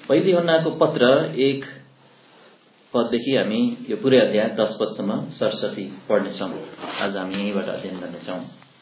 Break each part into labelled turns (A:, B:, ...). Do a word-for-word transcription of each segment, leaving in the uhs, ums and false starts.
A: पहिलो यूहन्नाको पत्र एक पददेखि हामी यो पुरै अध्याय दस पदसम्म सरस्वती पढ्नेछौँ। आज हामी यहीँबाट अध्ययन गर्नेछौँ।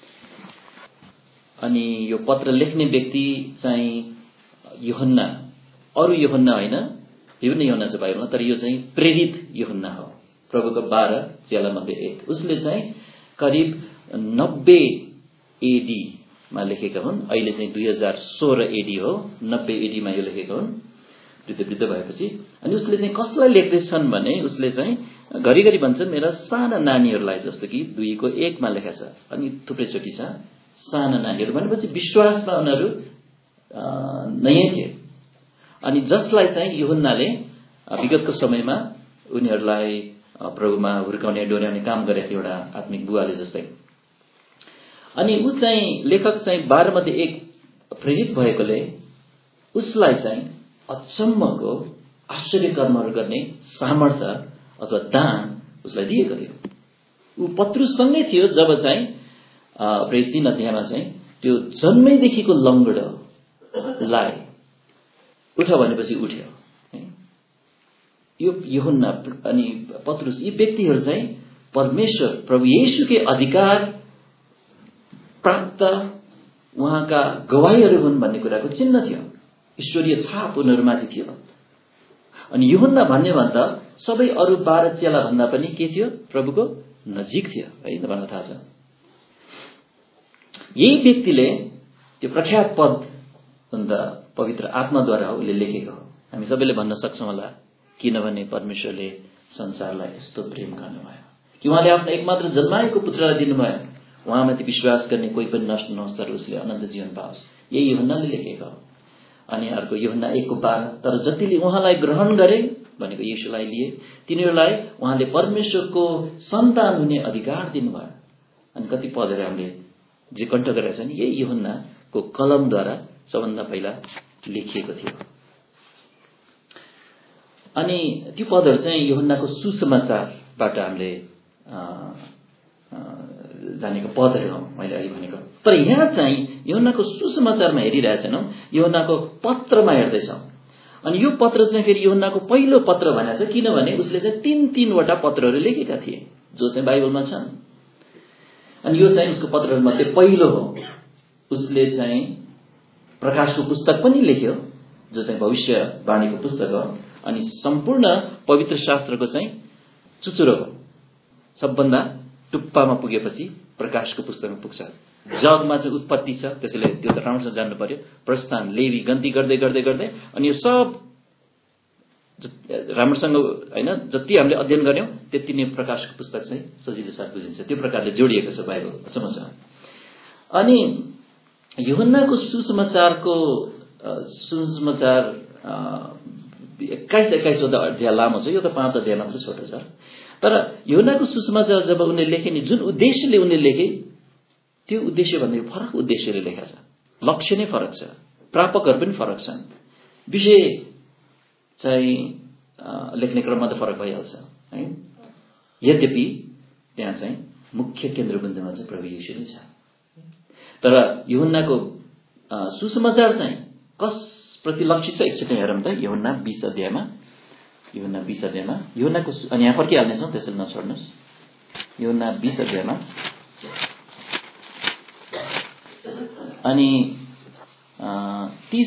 A: अनि यो पत्र लेख्ने व्यक्ति चाहिँ यूहन्ना, अरू यूहन्ना होइन, विभिन्न यूहन्ना छ बाइबलमा, तर यो चाहिँ प्रेरित यूहन्ना हो, प्रभुको बाह्र चेला मध्ये एक। उसले चाहिँ करिब नब्बे एडी मा लेखेका हुन्। अहिले चाहिँ दुई हजार सोह्र एडी हो, नब्बे एडी मा यो लेखेका हुन्, वृद्ध वृद्ध भएपछि। अनि उसले चाहिँ कसलाई लेख्दैछन् भने उसले चाहिँ घरिघरि भन्छन् मेरा साना नानीहरूलाई, जस्तो कि दुईको एकमा लेखेको छ, अनि थुप्रैचोटि छ साना नानीहरू भनेपछि विश्वासमा उनीहरू नयाँ थिए। अनि जसलाई चाहिँ यूहन्नाले विगतको समयमा उनीहरूलाई प्रभुमा हुर्काउने डोर्याउने काम गरेको थियो, एउटा आत्मिक बुवाले जस्तै। अनि ऊ चाहिँ लेखक चाहिँ बाह्र मध्ये एक प्रेरित भएकोले उसलाई चाहिँ अचम्मको आश्चर्य कर्महरू गर्ने सामर्थ्य अथवा दान उसलाई दिएको थियो। ऊ पत्रुसँगै थियो जब चाहिँ प्रेरित तीन अध्यायमा चाहिँ त्यो जन्मैदेखिको लङ्गडोलाई उठ भनेपछि उठ्यो। यो यूहन्ना अनि पत्रुस यी व्यक्तिहरू चाहिँ परमेश्वर प्रभु येशूकै अधिकार प्राप्त उहाँका गवाहीहरू हुन् भन्ने कुराको चिन्ह थियो, ईश्वरीय छाप उनीहरूमाथि थियो। अनि यूहन्ना भन्ने भन्दा सबै अरू बाह्र चेला भन्दा पनि के थियो, प्रभुको नजिक थियो है, भन्न थाहा छ। यही व्यक्तिले त्यो प्रख्यात पद अन्त पवित्र आत्माद्वारा उसले लेखेको हो। हामी सबैले भन्न सक्छौँ होला, किनभने परमेश्वरले संसारलाई यस्तो प्रेम गर्नुभयो कि उहाँले आफ्नो एकमात्र जन्माएको पुत्रलाई दिनुभयो, उहाँमाथि विश्वास गर्ने कोही पनि नष्ट नहोस् तर उसले अनन्त जीवन पाओस्। यही यूहन्नाले लेखेको हो। अनि अर्को यूहन्ना एकको बाह्र, तर जतिले उहाँलाई ग्रहण गरे भनेको येशूलाई लिए तिनीहरूलाई उहाँले परमेश्वरको सन्तान हुने अधिकार दिनुभयो। अनि कति पदहरू हामीले जे कण्ठ गरेका छन् यही यूहन्नाको कलमद्वारा सबभन्दा पहिला लेखिएको थियो। अनि त्यो पदहरू चाहिँ यूहन्नाको सुसमाचारबाट हामीले जानेको पदहरू हो, मैले अघि भनेको। तर यहाँ चाहिँ यूहन्नाको सुसमाचारमा हेरिरहेछौँ, यूहन्नाको पत्रमा हेर्दैछौँ। अनि यो पत्र चाहिँ फेरि यूहन्नाको पहिलो पत्र भनेको छ, किनभने उसले चाहिँ तीन तीनवटा पत्रहरू लेखेका थिए जो चाहिँ बाइबलमा छन्। अनि यो चाहिँ उसको पत्रहरूमध्ये पहिलो हो। उसले चाहिँ प्रकाशको पुस्तक पनि लेख्यो जो चाहिँ भविष्यवाणीको पुस्तक हो। अनि सम्पूर्ण पवित्र शास्त्रको चाहिँ चुचुरो हो। सबभन्दा टुप्पामा पुगेपछि प्रकाशको पुस्तकमा पुग्छ। जगमा चाहिँ उत्पत्ति छ, त्यसैले त्यो त राम्रोसँग जान्नु पर्यो। प्रस्थान, लेवी, गन्ती गर्दै गर्दै गर्दै अनि यो सब राम्रोसँग होइन, जति हामीले अध्ययन गर्यौं त्यति नै प्रकाशको पुस्तक चाहिँ सजिलो साथ बुझिन्छ। त्यो प्रकारले जोडिएको छ बाइबल अचम्मसँग। अनि यूहन्नाको सुसमाचारको सुसमाचार एक्काइस एक्काइसवटा अध्याय लामो छ, यो त पाँच अध्याय मात्र छोटो छ। तर यूहन्नाको सुसमाचार जब उनले लेखे नि, जुन उद्देश्यले उनले लेखे त्यो उद्देश्य भन्दा फरक उद्देश्यले लेखा छ। लक्ष्य नै फरक छ, प्रापकहरू पनि फरक छन्, विषय चाहिँ लेख्ने क्रममा त फरक भइहाल्छ है। यद्यपि त्यहाँ चाहिँ मुख्य केन्द्रबिन्दुमा चाहिँ प्रभु येशू नै छ। तर यूहन्नाको सुसमाचार चाहिँ कस प्रति लक्षित छ एकचोटि हेरौँ त। यूहन्ना बीस अध्यायमा यूहन्ना बीस अध्यायमा यूहन्नाको अनि यहाँ फर्किहाल्नेछौँ, त्यसैले नछोड्नुहोस्। यूहन्ना बीस अध्यायमा अनि तीस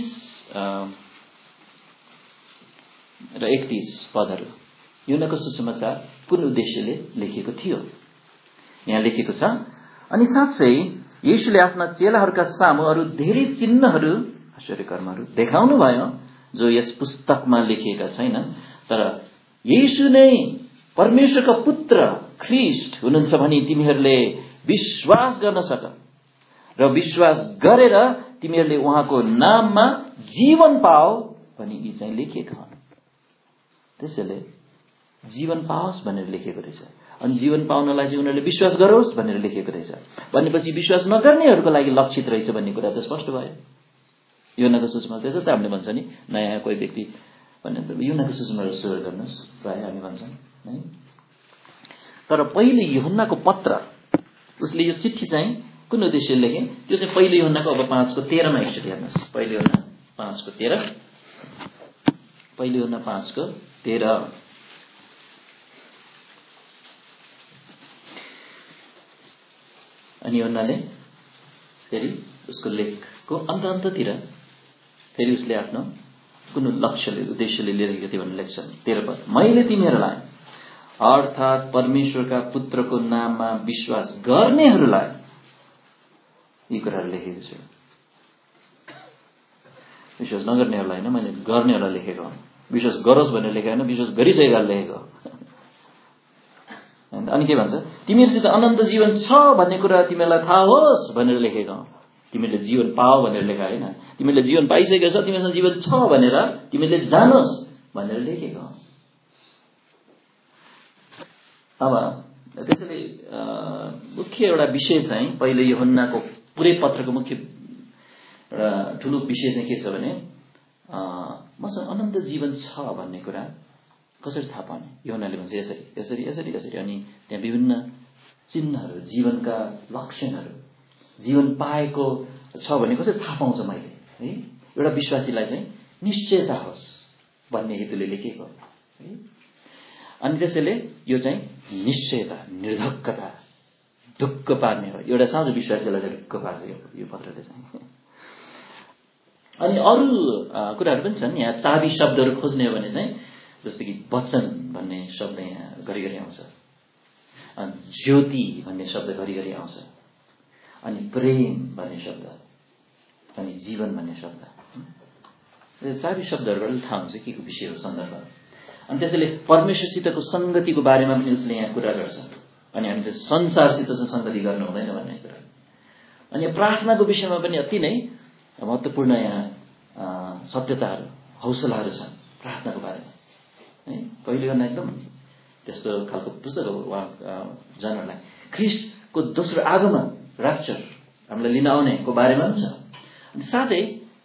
A: र एकतीस पदहरू यूहन्नाको सुसमाचार कुन उद्देश्यले लेखिएको थियो यहाँ लेखिएको छ। अनि साँच्चै येशूले आफ्ना चेलाहरूका सामु अरू धेरै चिन्हहरू आश्चर्य कर्महरू देखाउनु भयो जो यस पुस्तकमा लेखिएका छैनन्। तर येशू नै परमेश्वरका पुत्र ख्रीष्ट हुनुहुन्छ भनी तिमीहरूले विश्वास गर्न सक र विश्वास गरेर तिमीहरूले उहाँको नाममा जीवन पाओ भनी यी चाहिँ लेखिएका हुन्। त्यसैले जीवन पाओस् भनेर लेखेको रहेछ। अनि जीवन पाउनलाई चाहिँ उनीहरूले विश्वास गरोस् भनेर लेखेको रहेछ भनेपछि विश्वास नगर्नेहरूको लागि लक्षित रहेछ भन्ने कुरा त स्पष्ट भयो। यूहन्नाको सुसमाचार त्यसो त हामीले भन्छ नि, नयाँ कोही व्यक्ति भने यूहन्नाको सुसमाचार सुरु गर्नुहोस् प्राय हामी भन्छौँ है। तर पहिले यूहन्नाको पत्र, उसले यो चिठी चाहिँ कुन उद्देश्यले लेखे त्यो चाहिँ पहिले यूहन्नाको अब पाँचको तेह्रमा एकचोटि हेर्नुहोस्। पहिले यूहन्ना पाँचको तेह्र पहिलो योहन्ना पाँचको तेह्र। अनि योहन्नाले फेरि उसको लेखको अन्त अन्ततिर फेरि उसले आफ्नो कुन लक्ष्यले उद्देश्यले लेखेको थियो भनेर लेख्छ। तेह्र पद, मैले तिमीहरूलाई अर्थात् परमेश्वरका पुत्रको नाममा विश्वास गर्नेहरूलाई यी कुराहरू लेखेको छु। विश्वास नगर्नेहरूलाई होइन, मैले गर्नेहरूलाई लेखेको हो। विश्वास गरोस् भनेर लेखेको होइन, विश्वास गरिसकेकाले लेखेको। अनि के भन्छ, तिमीहरूसित अनन्त जीवन छ भन्ने कुरा तिमीहरूलाई थाहा होस् भनेर लेखेको हो। तिमीले जीवन पाओ भनेर लेखा होइन, तिमीले जीवन पाइसकेको छ, तिमीसँग जीवन छ भनेर तिमीले जानोस् भनेर लेखेको हो। अब त्यसैले मुख्य एउटा विषय चाहिँ पहिलो यूहन्नाको पुरै पत्रको मुख्य एउटा ठुलो विषय चाहिँ के छ भने मसँग अनन्त जीवन छ भन्ने कुरा कसरी थाहा पाउने। यूहन्नाले भन्छ यसरी यसरी यसरी यसरी अनि त्यहाँ विभिन्न चिन्हहरू, जीवनका लक्षणहरू, जीवन पाएको छ भने कसरी थाहा पाउँछ मैले है, एउटा विश्वासीलाई चाहिँ निश्चयता होस् भन्ने हेतुले लेखेको है। अनि त्यसैले यो चाहिँ निश्चयता, निर्धक्कता, ढुक्क पार्ने हो। एउटा साँझो विश्वासीलाई ढुक्क पार्छ यो पत्रले चाहिँ। अनि अरू कुराहरू पनि छन् यहाँ। चाबी शब्दहरू खोज्ने हो भने चाहिँ जस्तो कि वचन भन्ने शब्द यहाँ घरिघरि आउँछ, अनि ज्योति भन्ने शब्द घरिघरि आउँछ, अनि प्रेम भन्ने शब्द, अनि जीवन भन्ने शब्द। चाबी शब्दहरूबाट थाहा हुन्छ के को विषय हो, सन्दर्भ। अनि त्यसैले परमेश्वरसितको संगतिको बारेमा पनि उसले यहाँ कुरा गर्छ। अनि हामी चाहिँ संसारसित चाहिँ संगति गर्नु हुँदैन भन्ने कुरा। अनि प्रार्थनाको विषयमा पनि अति नै महत्त्वपूर्ण यहाँ सत्यताहरू, हौसलाहरू छन् प्रार्थनाको बारेमा है। पहिलो योहन्ना एकदम त्यस्तो खालको पुस्तक हो उहाँ जनहरूलाई। ख्रिस्टको दोस्रो आगमन, र्याप्चर, हामीलाई लिन आउनेको बारेमा पनि छ। अनि साथै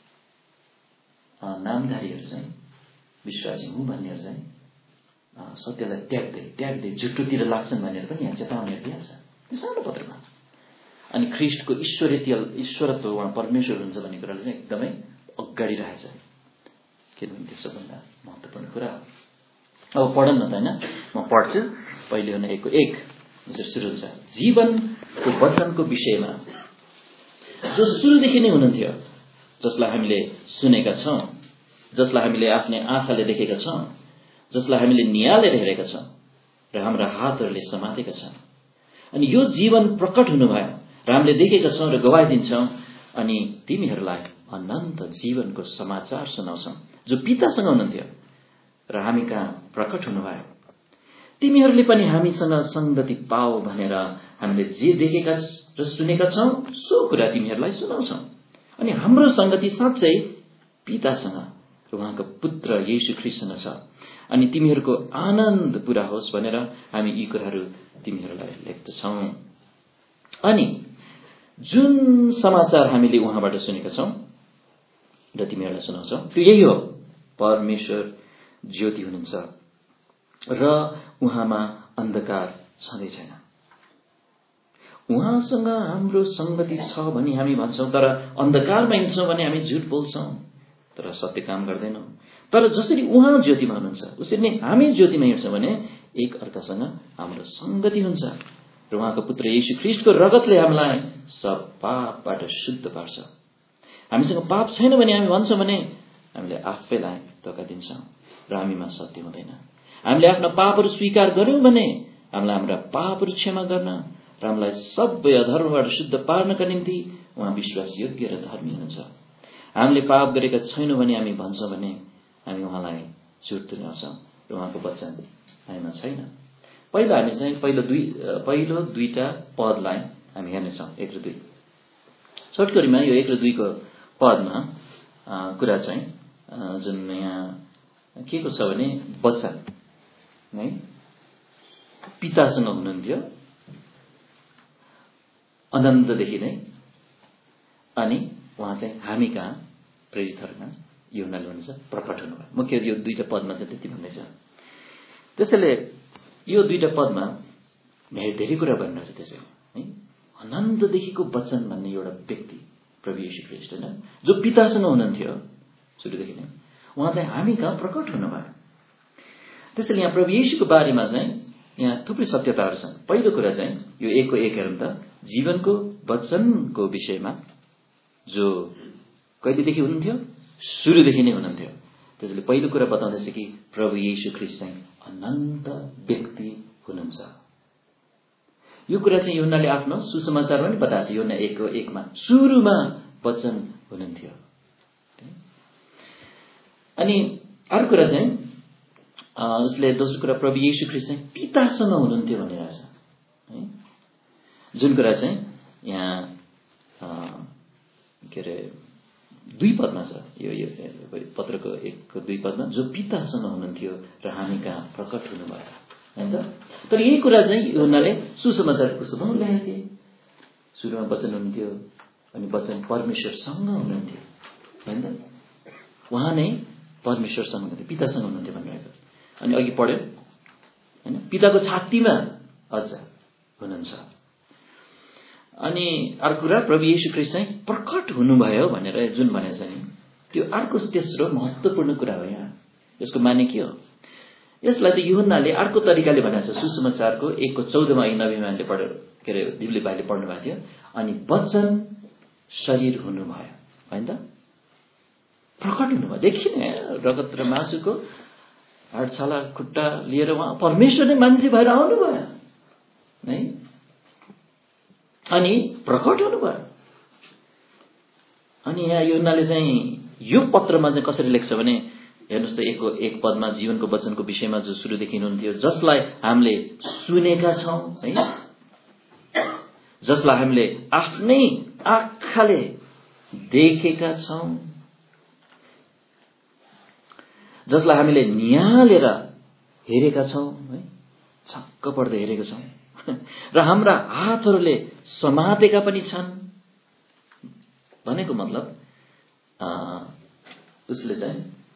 A: नामधारीहरू चाहिँ, विश्वासी हुँ भन्नेहरू चाहिँ सत्यलाई त्याग्दै त्याग्दै जुटोतिर लाग्छन् भनेर पनि यहाँ चेतावनीहरू दिएको छ यो सानो पत्रमा। अनि ख्रिस्टको ईश्वरीय ईश्वरत्व, उहाँ परमेश्वर हुन्छ भन्ने कुराले चाहिँ एकदमै अगाडि राखेछ, किनभने त्यो सबभन्दा महत्त्वपूर्ण कुरा हो। अब पढौँ न त होइन, म पढ्छु। पहिले हुन एकको एक सुरु हुन्छ, जीवनको वचनको विषयमा जो सुरुदेखि नै हुनुहुन्थ्यो, जसलाई हामीले सुनेका छौँ, जसलाई हामीले आफ्नै आँखाले देखेका छौँ, जसलाई हामीले निहालेर हेरेका छौँ र हाम्रा हातहरूले समातेका छौँ। अनि यो जीवन प्रकट हुनुभयो र हामीले देखेका छौँ र गवाही दिन्छौँ, अनि तिमीहरूलाई अनन्त जीवनको समाचार सुनाउँछौँ जो पितासँग हुनुहुन्थ्यो र हामी कहाँ प्रकट हुनुभयो। तिमीहरूले पनि हामीसँग संगति पाओ भनेर हामीले जे देखेका र सुनेका छौँ सो कुरा तिमीहरूलाई सुनाउँछौँ। अनि हाम्रो संगति साँच्चै पितासँग र उहाँको पुत्र येशू ख्रिस्टसँग छ। अनि तिमीहरूको आनन्द पूरा होस् भनेर हामी यी कुराहरू तिमीहरूलाई लेख्दछौँ। अनि जुन समाचार हामीले उहाँबाट सुनेका छौँ र तिमीहरूलाई सुनाउँछौँ त्यो यही हो, परमेश्वर ज्योति हुनुहुन्छ र उहाँमा अन्धकार छँदै छैन। उहाँसँग हाम्रो संगति छ भनी हामी भन्छौँ, तर अन्धकारमा हिँड्छौँ भने हामी झुट बोल्छौँ तर सत्य काम गर्दैनौँ। तर जसरी उहाँ ज्योतिमा हुनुहुन्छ उसरी नै हामी ज्योतिमा हिँड्छौँ भने एक अर्कासँग हाम्रो संगति हुन्छ र उहाँको पुत्र येशू ख्रिस्टको रगतले हामीलाई सब पापबाट शुद्ध पार्छ। हामीसँग पाप छैन भने हामी भन्छौँ भने हामीले आफैलाई धोका दिन्छौँ र हामीमा सत्य हुँदैन। हामीले आफ्ना पापहरू स्वीकार गर्यौँ भने हामीलाई हाम्रा पापहरू क्षमा गर्न र हामीलाई सबै अधर्मबाट शुद्ध पार्नका निम्ति उहाँ विश्वास योग्य र धर्मी हुनुहुन्छ। हामीले पाप गरेका छैनौँ भने हामी भन्छौँ भने हामी उहाँलाई झुट तुल्याउँछौँ र उहाँको वचन हामीमा छैन। पहिला हामी चाहिँ पहिलो दुई पहिलो दुईटा पदलाई हामी हेर्नेछौँ, एक र दुई। छोटकरीमा यो एक र दुईको पदमा कुरा चाहिँ जुन यहाँ के को छ भने वचन है पितासँग हुनुहुन्थ्यो अनन्तदेखि नै, अनि उहाँ चाहिँ हामी कहाँ प्रेरितहरूमा यूहन्नाले भन्छ प्रकट हुनुभयो। मुख्य यो दुईटा पदमा चाहिँ त्यति भन्दैछ। त्यसैले यो दुईटा पदमा धेरै धेरै कुरा भनिरहेछ। त्यसैले है अनन्तदेखिको वचन भन्ने एउटा व्यक्ति प्रभु येशू ख्रिस्ट होइन, जो पितासँग हुनुहुन्थ्यो सुरुदेखि नै, उहाँ चाहिँ हामी कहाँ प्रकट हुनुभयो। त्यसैले यहाँ प्रभु येशूको बारेमा चाहिँ यहाँ थुप्रै सत्यताहरू छन्। पहिलो कुरा चाहिँ यो एकको एक हेरौँ त, जीवनको वचनको विषयमा जो कहिलेदेखि हुनुहुन्थ्यो, सुरुदेखि नै हुनुहुन्थ्यो। त्यसैले पहिलो कुरा बताउँदैछ कि प्रभु येशू ख्रीष्ट चाहिँ अनन्त व्यक्ति हुनुहुन्छ। यो कुरा चाहिँ यूहन्नाले आफ्नो सुसमाचारमा पनि बताएको छ। यूहन्ना एकको एकमा सुरुमा वचन हुनुहुन्थ्यो। अनि अर्को कुरा चाहिँ उसले दोस्रो कुरा प्रभु येशू ख्रीष्ट चाहिँ पितासँग हुनुहुन्थ्यो भनिरहेछ है, जुन कुरा चाहिँ यहाँ के अरे दुई पदमा छ। यो यो पत्रको एकको दुई पदमा जो पितासँग हुनुहुन्थ्यो र हामी कहाँ प्रकट हुनुभयो हैन त। तर यही कुरा चाहिँ यूहन्नाले सुसमाचारको पुस्तकमा लेखेको थिए। सुरुमा वचन हुनुहुन्थ्यो अनि वचन परमेश्वरसँग हुनुहुन्थ्यो हैन त। उहाँ नै परमेश्वरसँग हुनुहुन्थ्यो, पितासँग हुनुहुन्थ्यो भनिरहेको। अनि अघि पढ्यो हैन, पिताको छातीमा अझ हुनुहुन्छ। अनि अर्को कुरा प्रभु येशू ख्रीष्ट चाहिँ प्रकट हुनुभयो भनेर जुन भनेछ नि, त्यो अर्को तेस्रो महत्त्वपूर्ण कुरा हो। यहाँ यसको माने के हो? यसलाई त यूहन्नाले अर्को तरिकाले भनेछ। सुसमाचारको एकको चौधमा नबीमानले पढ के अरे दिवले भाइले पढ्नु भएको थियो। अनि वचन शरीर हुनुभयो हैन त, प्रकट हुनुभयो। देखिने रगत र मासुको हाड छाला खुट्टा लिएर उहाँ परमेश्वर नै मान्छे भएर आउनुभयो है, अनि प्रकट हुनुभयो। अनि यहाँ यूहन्नाले चाहिँ यो पत्रमा चाहिँ कसरी लेख्छ भने हेर्नुहोस् त, एकको एक पदमा जीवनको वचनको विषयमा जो सुरुदेखि हुनुहुन्थ्यो, जसलाई हामीले सुनेका छौं है, जसलाई हामीले आफ्नै आँखाले देखेका छौं, जसलाई हामीले निहालेर हेरेका छौं है, छक्क पर्दै हेरेका छौं र हाम्रा हातहरूले समातेका पनि छन्। भनेको मतलब उसले चाहिँ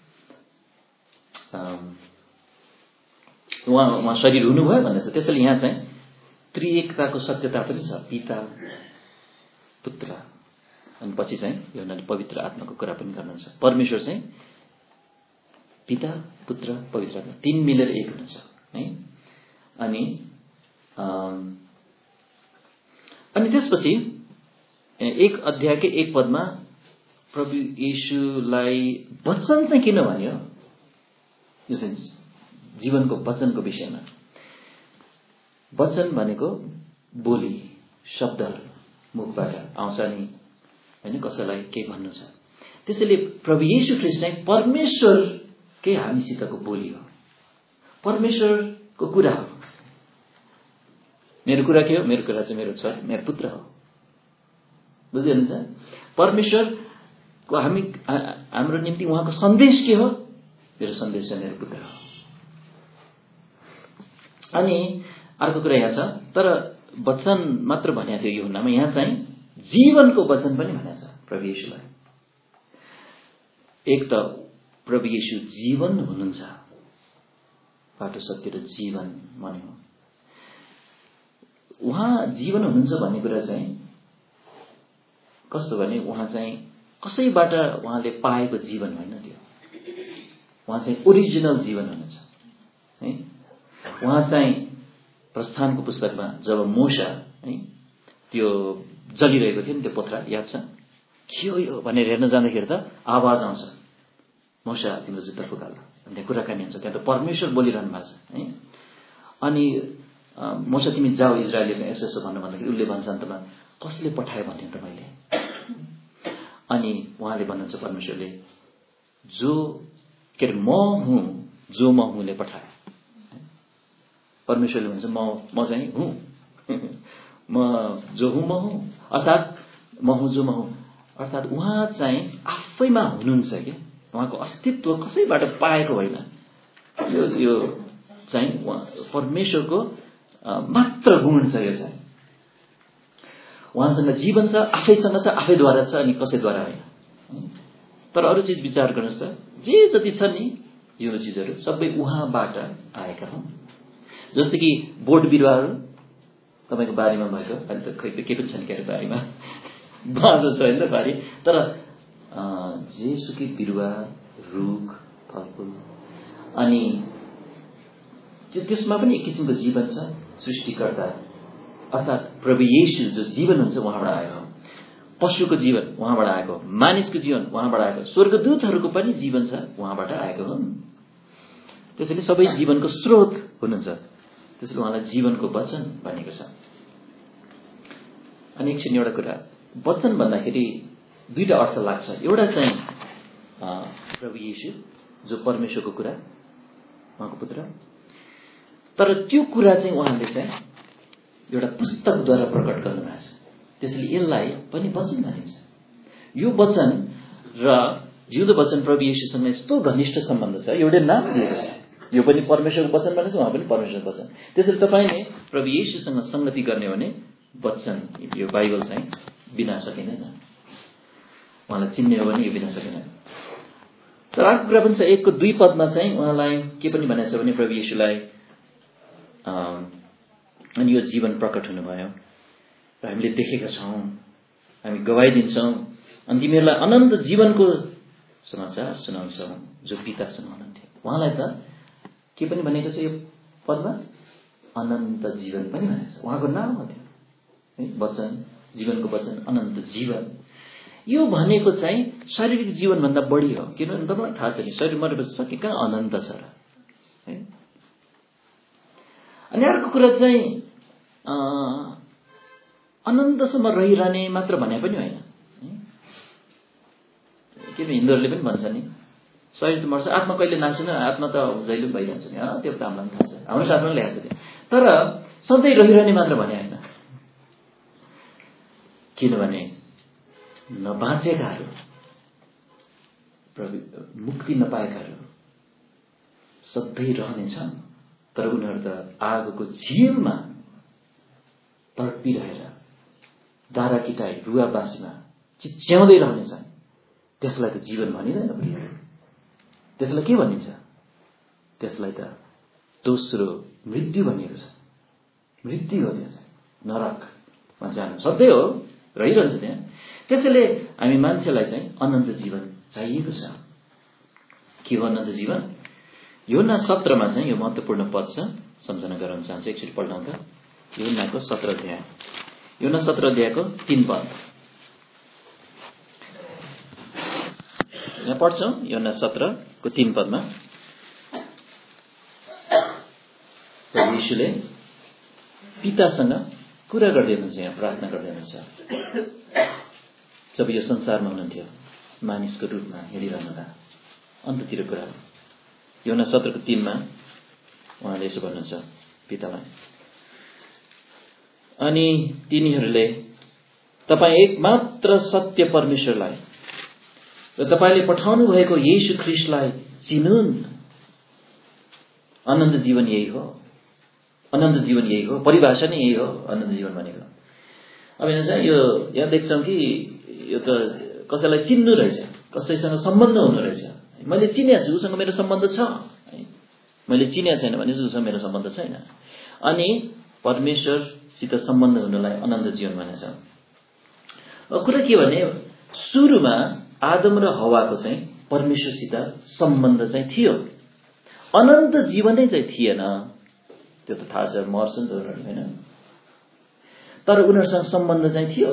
A: उहाँ उहाँ शरीर हुनुभयो भन्दैछ। त्यसैले यहाँ चाहिँ त्रिएकताको सत्यता पनि छ, पिता पुत्र। अनि पछि चाहिँ यूहन्नाले पवित्र आत्माको कुरा पनि गर्नुहुन्छ। परमेश्वर चाहिँ पिता पुत्र पवित्र आत्मा तीन मिलेर एक हुनुहुन्छ है। अनि अनि त्यसपछि एक अध्यायकै एक पदमा प्रभु येशूलाई वचन चाहिँ किन भन्यो? यो चाहिँ जीवनको वचनको विषयमा। वचन भनेको बोली शब्दहरू मुखबाट आउँछ नि हैन, कसैलाई केही भन्नु छ। त्यसैले प्रभु येशू ख्रीष्ट चाहिँ परमेश्वरकै हामीसितको बोली हो, परमेश्वरको कुरा हो। मेरो कुरा के हो? मेरो कुरा चाहिँ मेरो छोरा मेरो पुत्र हो। बुझ्दै हुनुहुन्छ? परमेश्वरको हामी हाम्रो निम्ति उहाँको सन्देश के हो? मेरो सन्देश चाहिँ मेरो पुत्र हो। अनि अर्को कुरा यहाँ छ, तर वचन मात्र भनेको थियो यूहन्नामा, यहाँ चाहिँ जीवनको वचन पनि भनेको छ प्रभु येशूलाई। एक त प्रभु येशू जीवन हुनुहुन्छ, बाटो सत्य र जीवन भन्यो। उहाँ जीवन हुनुहुन्छ भन्ने कुरा चाहिँ कस्तो भने उहाँ चाहिँ कसैबाट उहाँले पाएको जीवन होइन त्यो। उहाँ चाहिँ ओरिजिनल जीवन हुनुहुन्छ है। उहाँ चाहिँ प्रस्थानको पुस्तकमा जब मोशा है त्यो जलिरहेको थियो नि, त्यो पोथ्रा याद छ? के हो यो भनेर हेर्न जाँदाखेरि त आवाज आउँछ, मोशा तिम्रो जुत्ता फुकाल, त्यहाँ कुराकानी हुन्छ। त्यहाँ त परमेश्वर बोलिरहनु भएको छ है। अनि मोशा तिमी जाऊ इजरायलीमा यसो यसो भन्नु भन्दाखेरि उसले भन्छ अन्तमा कसले पठायो भन्थ्यो त मैले? अनि उहाँले भन्नुहुन्छ परमेश्वरले, जो के अरे म हुँ, जो म हुँले पठायो। परमेश्वरले भन्छ म म चाहिँ हुँ, म जो हुँ म हुँ, अर्थात् म हुँ जो म हुँ। अर्थात् उहाँ चाहिँ आफैमा हुनुहुन्छ कि उहाँको अस्तित्व कसैबाट पाएको होइन। यो यो चाहिँ परमेश्वरको मात्र गुण छ। यो चाहिँ उहाँसँग जीवन छ, आफैसँग छ, आफैद्वारा छ, अनि कसैद्वारा होइन। तर अरू चिज विचार गर्नुहोस् त, जे जति छ नि जीवनको चिजहरू सबै उहाँबाट आएका हुन्। जस्तो कि बोट बिरुवाहरू तपाईँको बारीमा भएको, अहिले त खै के पनि छैन के अरे बारीमा, बाँझो छ होइन बारी, तर जेसुकै बिरुवा रुख फलफुल। अनि त्यो त्यसमा पनि एक किसिमको जीवन छ। सृष्टिकर्ता अर्थात् प्रभु येशू जो जीवन हुन्छ उहाँबाट आएको, पशुको जीवन उहाँबाट आएको, मानिसको जीवन उहाँबाट आएको, स्वर्गदूतहरूको पनि जीवन छ उहाँबाट आएको हुन्। त्यसैले सबै जीवनको स्रोत हुनुहुन्छ। त्यसैले उहाँलाई जीवनको वचन भनेको छ। अनि एकछिन एउटा कुरा, वचन भन्दाखेरि दुईटा अर्थ लाग्छ। एउटा चाहिँ प्रभु येशू जो परमेश्वरको कुरा, उहाँको पुत्र, तर त्यो कुरा चाहिँ उहाँले चाहिँ एउटा पुस्तकद्वारा प्रकट गर्नुभएको छ। त्यसैले यसलाई पनि वचन भनिन्छ। यो वचन र जिउँदो वचन प्रभु येशूसँग यस्तो घनिष्ठ सम्बन्ध छ, एउटै नाम दिएको छ। यो पनि परमेश्वरको वचन भनेको छ, उहाँ पनि परमेश्वरको वचन। त्यसैले तपाईँले प्रभु येशूसँग संगति गर्ने भने वचन, यो बाइबल चाहिँ बिना सकिँदैन। उहाँलाई चिन्ने हो भने यो बिना सकिँदैन। तर अर्को कुरा पनि छ, एकको दुई पदमा चाहिँ उहाँलाई के पनि भनेको छ भने प्रभु येशूलाई अनि यो जीवन प्रकट हुनुभयो र हामीले देखेका छौँ, हामी गवाई दिन्छौँ अनि तिमीहरूलाई अनन्त जीवनको समाचार सुनाउँछौँ जो पितासँग हुनुहुन्थ्यो। उहाँलाई त के पनि भनेको छ यो पदमा, अनन्त जीवन पनि भनेको छ। उहाँको नाम हो त्यो है, वचन, जीवनको वचन, अनन्त जीवन। यो भनेको चाहिँ शारीरिक जीवनभन्दा बढी हो। किनभने तपाईँलाई थाहा छ नि, शरीर मरेपछि सके कहाँ अनन्त छ र है। अनि अर्को कुरा चाहिँ अनन्तसम्म रहिरहने मात्र भने पनि होइन। किन हिन्दूहरूले पनि भन्छ नि, शरीर त मर्छ, आत्मा कहिले नाच्दैन, आत्मा त जहिले भइरहन्छ नि। त्यो त हामीलाई पनि थाहा छ, हाम्रो साथमा ल्याएको छ त्यो। तर सधैँ रहिरहने मात्र भने होइन। किनभने नबाँचेकाहरू, मुक्ति नपाएकाहरू सधैँ रहनेछन्, तर उनीहरू त आगोको झिलमा तडपिरहेर दारा किटाई रुवाबासीमा चिच्याउँदै रहनेछन्। त्यसलाई त जीवन भनिँदैन प्रियहरू। त्यसलाई के भनिन्छ? त्यसलाई त दोस्रो मृत्यु भनिएको छ। मृत्यु हो त्यो, नरकमा जानु सधैँ हो, रहिरहन्छ त्यहाँ। त्यसैले हामी मान्छेलाई चाहिँ अनन्त जीवन चाहिएको छ। के हो अनन्त जीवन? यूहन्ना सत्रमा चाहिँ यो महत्त्वपूर्ण पद छ, सम्झना गराउन चाहन्छु। एकचोटि पढ्नौँ त। यूहन्नाको सत्र अध्याय, यूहन्ना सत्र अध्यायको तीन पद यहाँ पढ्छौँ। यूहन्ना सत्रको तीन पदमा यीशुले पितासँग कुरा गर्दै हुनुहुन्छ, यहाँ प्रार्थना गर्दै हुनुहुन्छ। जब यो संसारमा हुनुहुन्थ्यो, मानिसको रूपमा हिँडिरहनुहुँदा अन्ततिर कुरा हो। यूहन्ना सत्रको तीनमा उहाँले यसो भन्नुहुन्छ पितालाई, अनि तिनीहरूले तपाईँ एकमात्र सत्य परमेश्वरलाई र तपाईँले पठाउनु भएको येशू ख्रीष्टलाई चिनुन्। अनन्त जीवन यही हो। अनन्त जीवन यही हो, परिभाषा नै यही हो अनन्त जीवन भनेको। अब यहाँ चाहिँ यो यहाँ देख्छौँ कि यो त कसैलाई चिन्नु रहेछ, कसैसँग सम्बन्ध हुनु रहेछ। मैले चिनेको छु, उसँग मेरो सम्बन्ध छ है। मैले चिनेको छैन भने उसँग मेरो सम्बन्ध छैन। अनि परमेश्वरसित सम्बन्ध हुनुलाई अनन्त जीवन भनेछ। कुरा के भने, सुरुमा आदम र हवाको चाहिँ परमेश्वरसित सम्बन्ध चाहिँ थियो, अनन्त जीवनै चाहिँ थिएन। त्यो त थाहा छ, मर्छन् त होइन। तर उनीहरूसँग सम्बन्ध चाहिँ थियो,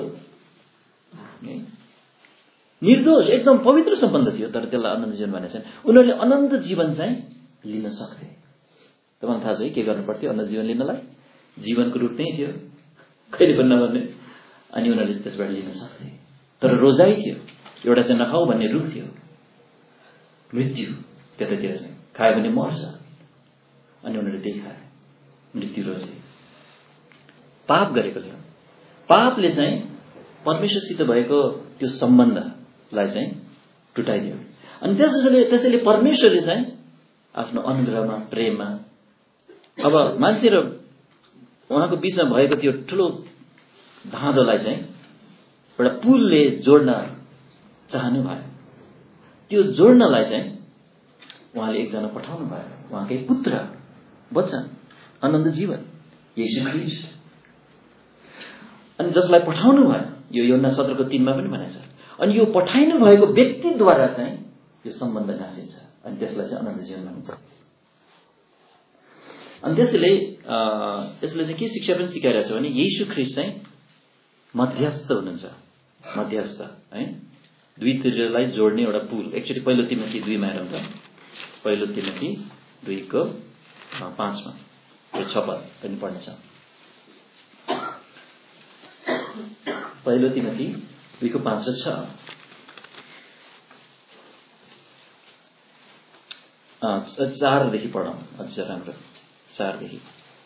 A: निर्दोष एकदम पवित्र सम्बन्ध थियो, तर त्यसलाई अनन्त जीवन भनेको छैन। उनीहरूले अनन्त जीवन चाहिँ लिन सक्थे। तपाईँलाई थाहा छ है के गर्नु पर्थ्यो अनन्त जीवन लिनलाई? जीवनको रुट नै थियो, कहिले पनि नगर्ने। अनि उनीहरूले त्यसबाट लिन सक्थे। तर रोजाइ थियो, एउटा चाहिँ नखाऊ भन्ने रुख थियो, मृत्यु त्यतातिर चाहिँ खायो भने मर्छ। अनि उनीहरूले त्यही खाए, मृत्यु रोजे। पाप गरेकोले हो। पापले चाहिँ परमेश्वरसित भएको त्यो सम्बन्धलाई चाहिँ टुटाइदियो। अनि त्यसैले त्यसैले परमेश्वरले चाहिँ आफ्नो अनुग्रहमा, प्रेममा अब मान्छे र उहाँको बिचमा भएको त्यो ठुलो धाँधोलाई चाहिँ एउटा पुलले जोड्न चाहनु भयो। त्यो जोड्नलाई चाहिँ उहाँले एकजना पठाउनु भयो, उहाँकै पुत्र, वचन, अनन्त जीवन, येशू ख्रीष्ट। अनि जसलाई पठाउनु भयो, यो यूहन्ना सत्रको तीनमा पनि भनेको छ। अनि यो पठाइनु भएको व्यक्तिद्वारा चाहिँ यो सम्बन्ध गाँसिन्छ। अनि त्यसलाई चाहिँ अनन्त जीवन भनिन्छ। अनि त्यसैले यसले चाहिँ के शिक्षा पनि सिकाइरहेछ भने येशू ख्रीष्ट चाहिँ मध्यस्थ हुनुहुन्छ, मध्यस्थ है, दुईतिरलाई जोड्ने एउटा पुल। एक्चुअली पहिलो तिमोथी दुईमा हेरौँ त, पहिलो तिमोथी दुईको पाँचमा यो छ पद पनि पढ्नेछ। पहिलो तिमोथी दुईको पाँच र छ। चारदेखि पढौँ अझ राम्रो, चारदेखि।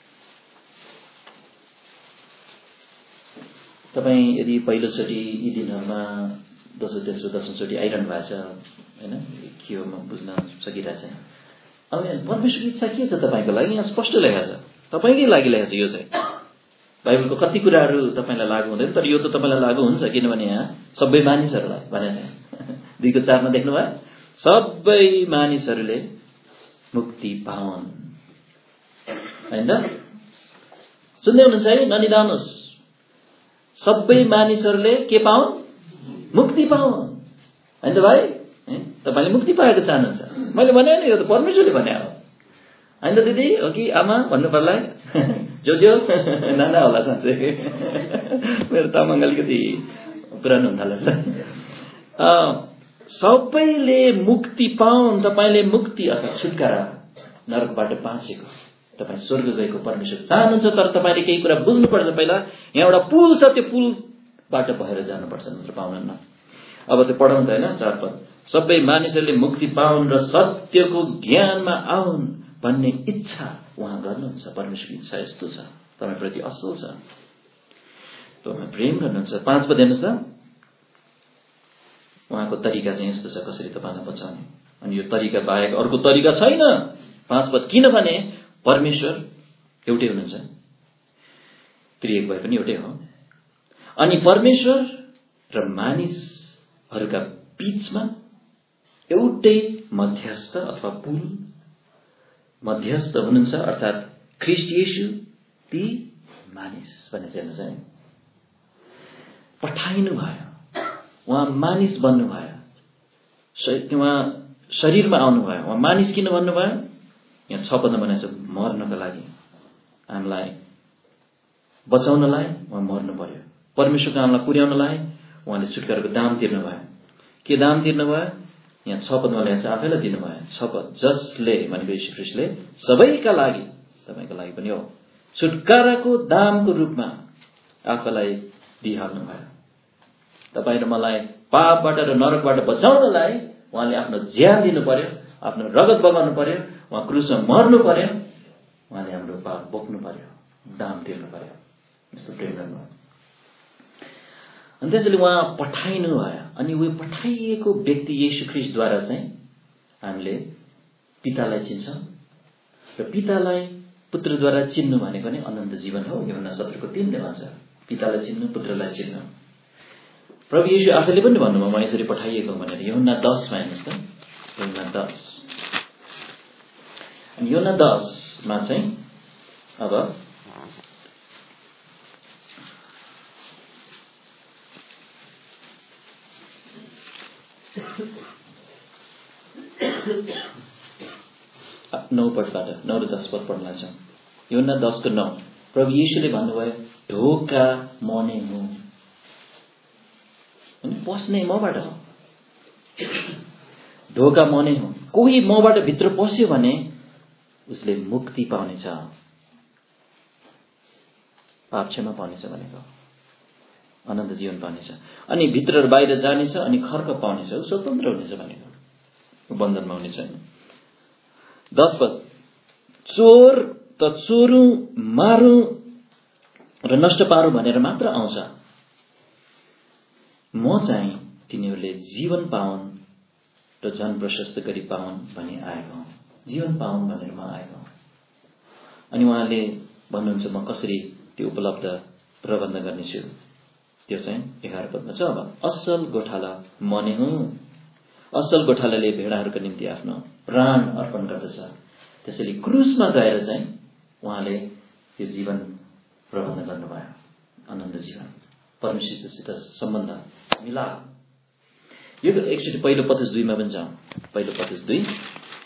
A: तपाईँ यदि पहिलोचोटि यी दिनहरूमा दोस्रो तेस्रो दसौँचोटि आइरहनु भएको छ होइन, के हो म बुझ्न सकिरहेको छैन। अब परमेश्वरको इच्छा के छ तपाईँको लागि? यहाँ स्पष्ट लेखेको छ, तपाईँकै लागि लेखेको छ। यो चाहिँ बाइबलको कति कुराहरू तपाईँलाई लागू हुँदैन, तर यो त तपाईँलाई लागू हुन्छ, किनभने यहाँ सबै मानिसहरूलाई भनेको छ। दुईको चारमा देख्नुभयो, सबै मानिसहरूले मुक्ति पाउन् होइन। सुन्दै हुनुहुन्छ है, ननिदाउनुहोस्। सबै मानिसहरूले के पाउन्? मुक्ति पाउन् होइन त भाइ? तपाईँले मुक्ति पाएको चाहनुहुन्छ? मैले भने नि, यो त परमेश्वरले भने हो होइन त दिदी, हो कि आमा भन्नु पर्ला जो जो नाना होला साँच्चै। मेरो तामाङ अलिकति पुरानो हुन थालेछ। सबैले मुक्ति पाउन्। तपाईँले मुक्ति अथवा छुटकारा नरकबाट बाँचेको, तपाईँ स्वर्ग गएको परमेश्वर चाहनुहुन्छ, तर तपाईँले केही कुरा बुझ्नुपर्छ। पहिला यहाँ एउटा पुल छ, त्यो पुलबाट भएर जानुपर्छ, नत्र पाउनुहुन्न। अब त्यो पढाउँ त होइन, चार पद। सबै मानिसहरूले मुक्ति पाउन् र सत्यको ज्ञानमा आउन् भन्ने इच्छा उहाँ गर्नुहुन्छ। परमेश्वरको इच्छा यस्तो छ, तपाईँप्रति असल छ, तपाईँ प्रेम गर्नुहुन्छ। पाँच पद हेर्नुहोस् त, उहाँको तरिका चाहिँ यस्तो छ, कसरी तपाईँलाई बचाउने। अनि यो तरिका बाहेक अर्को तरिका छैन। पाँच पद, किनभने परमेश्वर एउटै हुनुहुन्छ, त्रिएक भए पनि एउटै हो। अनि परमेश्वर र मानिसहरूका बीचमा एउटै मध्यस्थ अथवा पुल, मध्यस्थ हुनुहुन्छ, अर्थात् ख्रीष्ट येशू ती मानिस भने चाहिँ हेर्नुहोस् है, पठाइनु भयो, उहाँ मानिस बन्नु भयो, उहाँ शरीरमा आउनु भयो। उहाँ मानिस किन भन्नुभयो? यहाँ छ पदमा भनेको छ, मर्नको लागि, हामीलाई बचाउनलाई उहाँ मर्नु पर्यो। परमेश्वरको नामलाई पुर्याउनलाई उहाँले छुटकाराको दाम तिर्नु भयो। के दाम तिर्नु भयो? यहाँ छ पदमा लेखेको छ, आफैलाई दिनुभयो। छ पद, जसले भनेको यीशु ख्रीष्टले सबैका लागि, तपाईँको लागि पनि हो, छुटकाराको दामको रूपमा आफैलाई दिइहाल्नु भयो। तपाईँ र मलाई पापबाट र नरकबाट बचाउनलाई उहाँले आफ्नो ज्यान दिनु पर्यो, आफ्नो रगत बगाउनु पर्यो, उहाँ क्रुसमा मर्नु पर्यो, उहाँले हाम्रो पाप बोक्नु पर्यो, दाम तिर्नु पर्यो। यस्तो प्रेम गर्नुभयो। अनि त्यसैले उहाँ पठाइनु भयो। अनि उयो पठाइएको व्यक्ति येशू ख्रीष्टद्वारा चाहिँ हामीले पितालाई चिन्छौँ, र पितालाई पुत्रद्वारा चिन्नु भनेको नै अनन्त जीवन हो। यूहन्ना सत्रको तीनले भन्छ, पितालाई चिन्नु, पुत्रलाई चिन्नु। प्रभु येशू आफैले पनि भन्नुभयो, म यसरी पठाइएको भनेर। यूहन्ना दसमा हेर्नुहोस् त, यूहन्ना दस। अनि यूहन्ना दसमा चाहिँ अब नौ पदबाट नौ र दस पद पढ्न लाग्छौँ। यूहन्ना दसको नौ, प्रभु येशूले भन्नुभयो, ढोका म नै हुँ। पस्ने मबाट हो, ढोका म नै हुँ। कोही मबाट भित्र पस्यो भने उसले मुक्ति पाउनेछ, पाप क्षमा पाउनेछ भनेको, अनन्त जीवन पाउनेछ। अनि भित्र र बाहिर जानेछ, अनि खर्क पाउनेछ, स्वतन्त्र हुनेछ भनेको, बन्धनमा हुने छैन। दस पद, चोर त चोरु मारु र नष्ट पारु भनेर मात्र आउँछ, म चाहिँ तिनीहरूले जीवन पाउन् र झन प्रशस्त गरी पाउन् भनी आएको हुँ। जीवन पाउन् भनेर म आएको हुँ। अनि उहाँले भन्नुहुन्छ, म कसरी त्यो उपलब्ध प्रबन्ध गर्नेछु, त्यो चाहिँ एघार पदमा छ। अब असल गोठाला म नै हुँ। असल गोठालाले भेडाहरूको निम्ति आफ्नो प्राण अर्पण गर्दछ। त्यसैले क्रुसमा गएर चाहिँ उहाँले त्यो जीवन प्रबन्ध गर्नुभयो, अनन्त जीवन, परमेश्वरसित सम्बन्ध मिलाप। यो एकचोटि पहिलो पत्रुस दुईमा पनि जाउँ। पहिलो पत्रुस दुई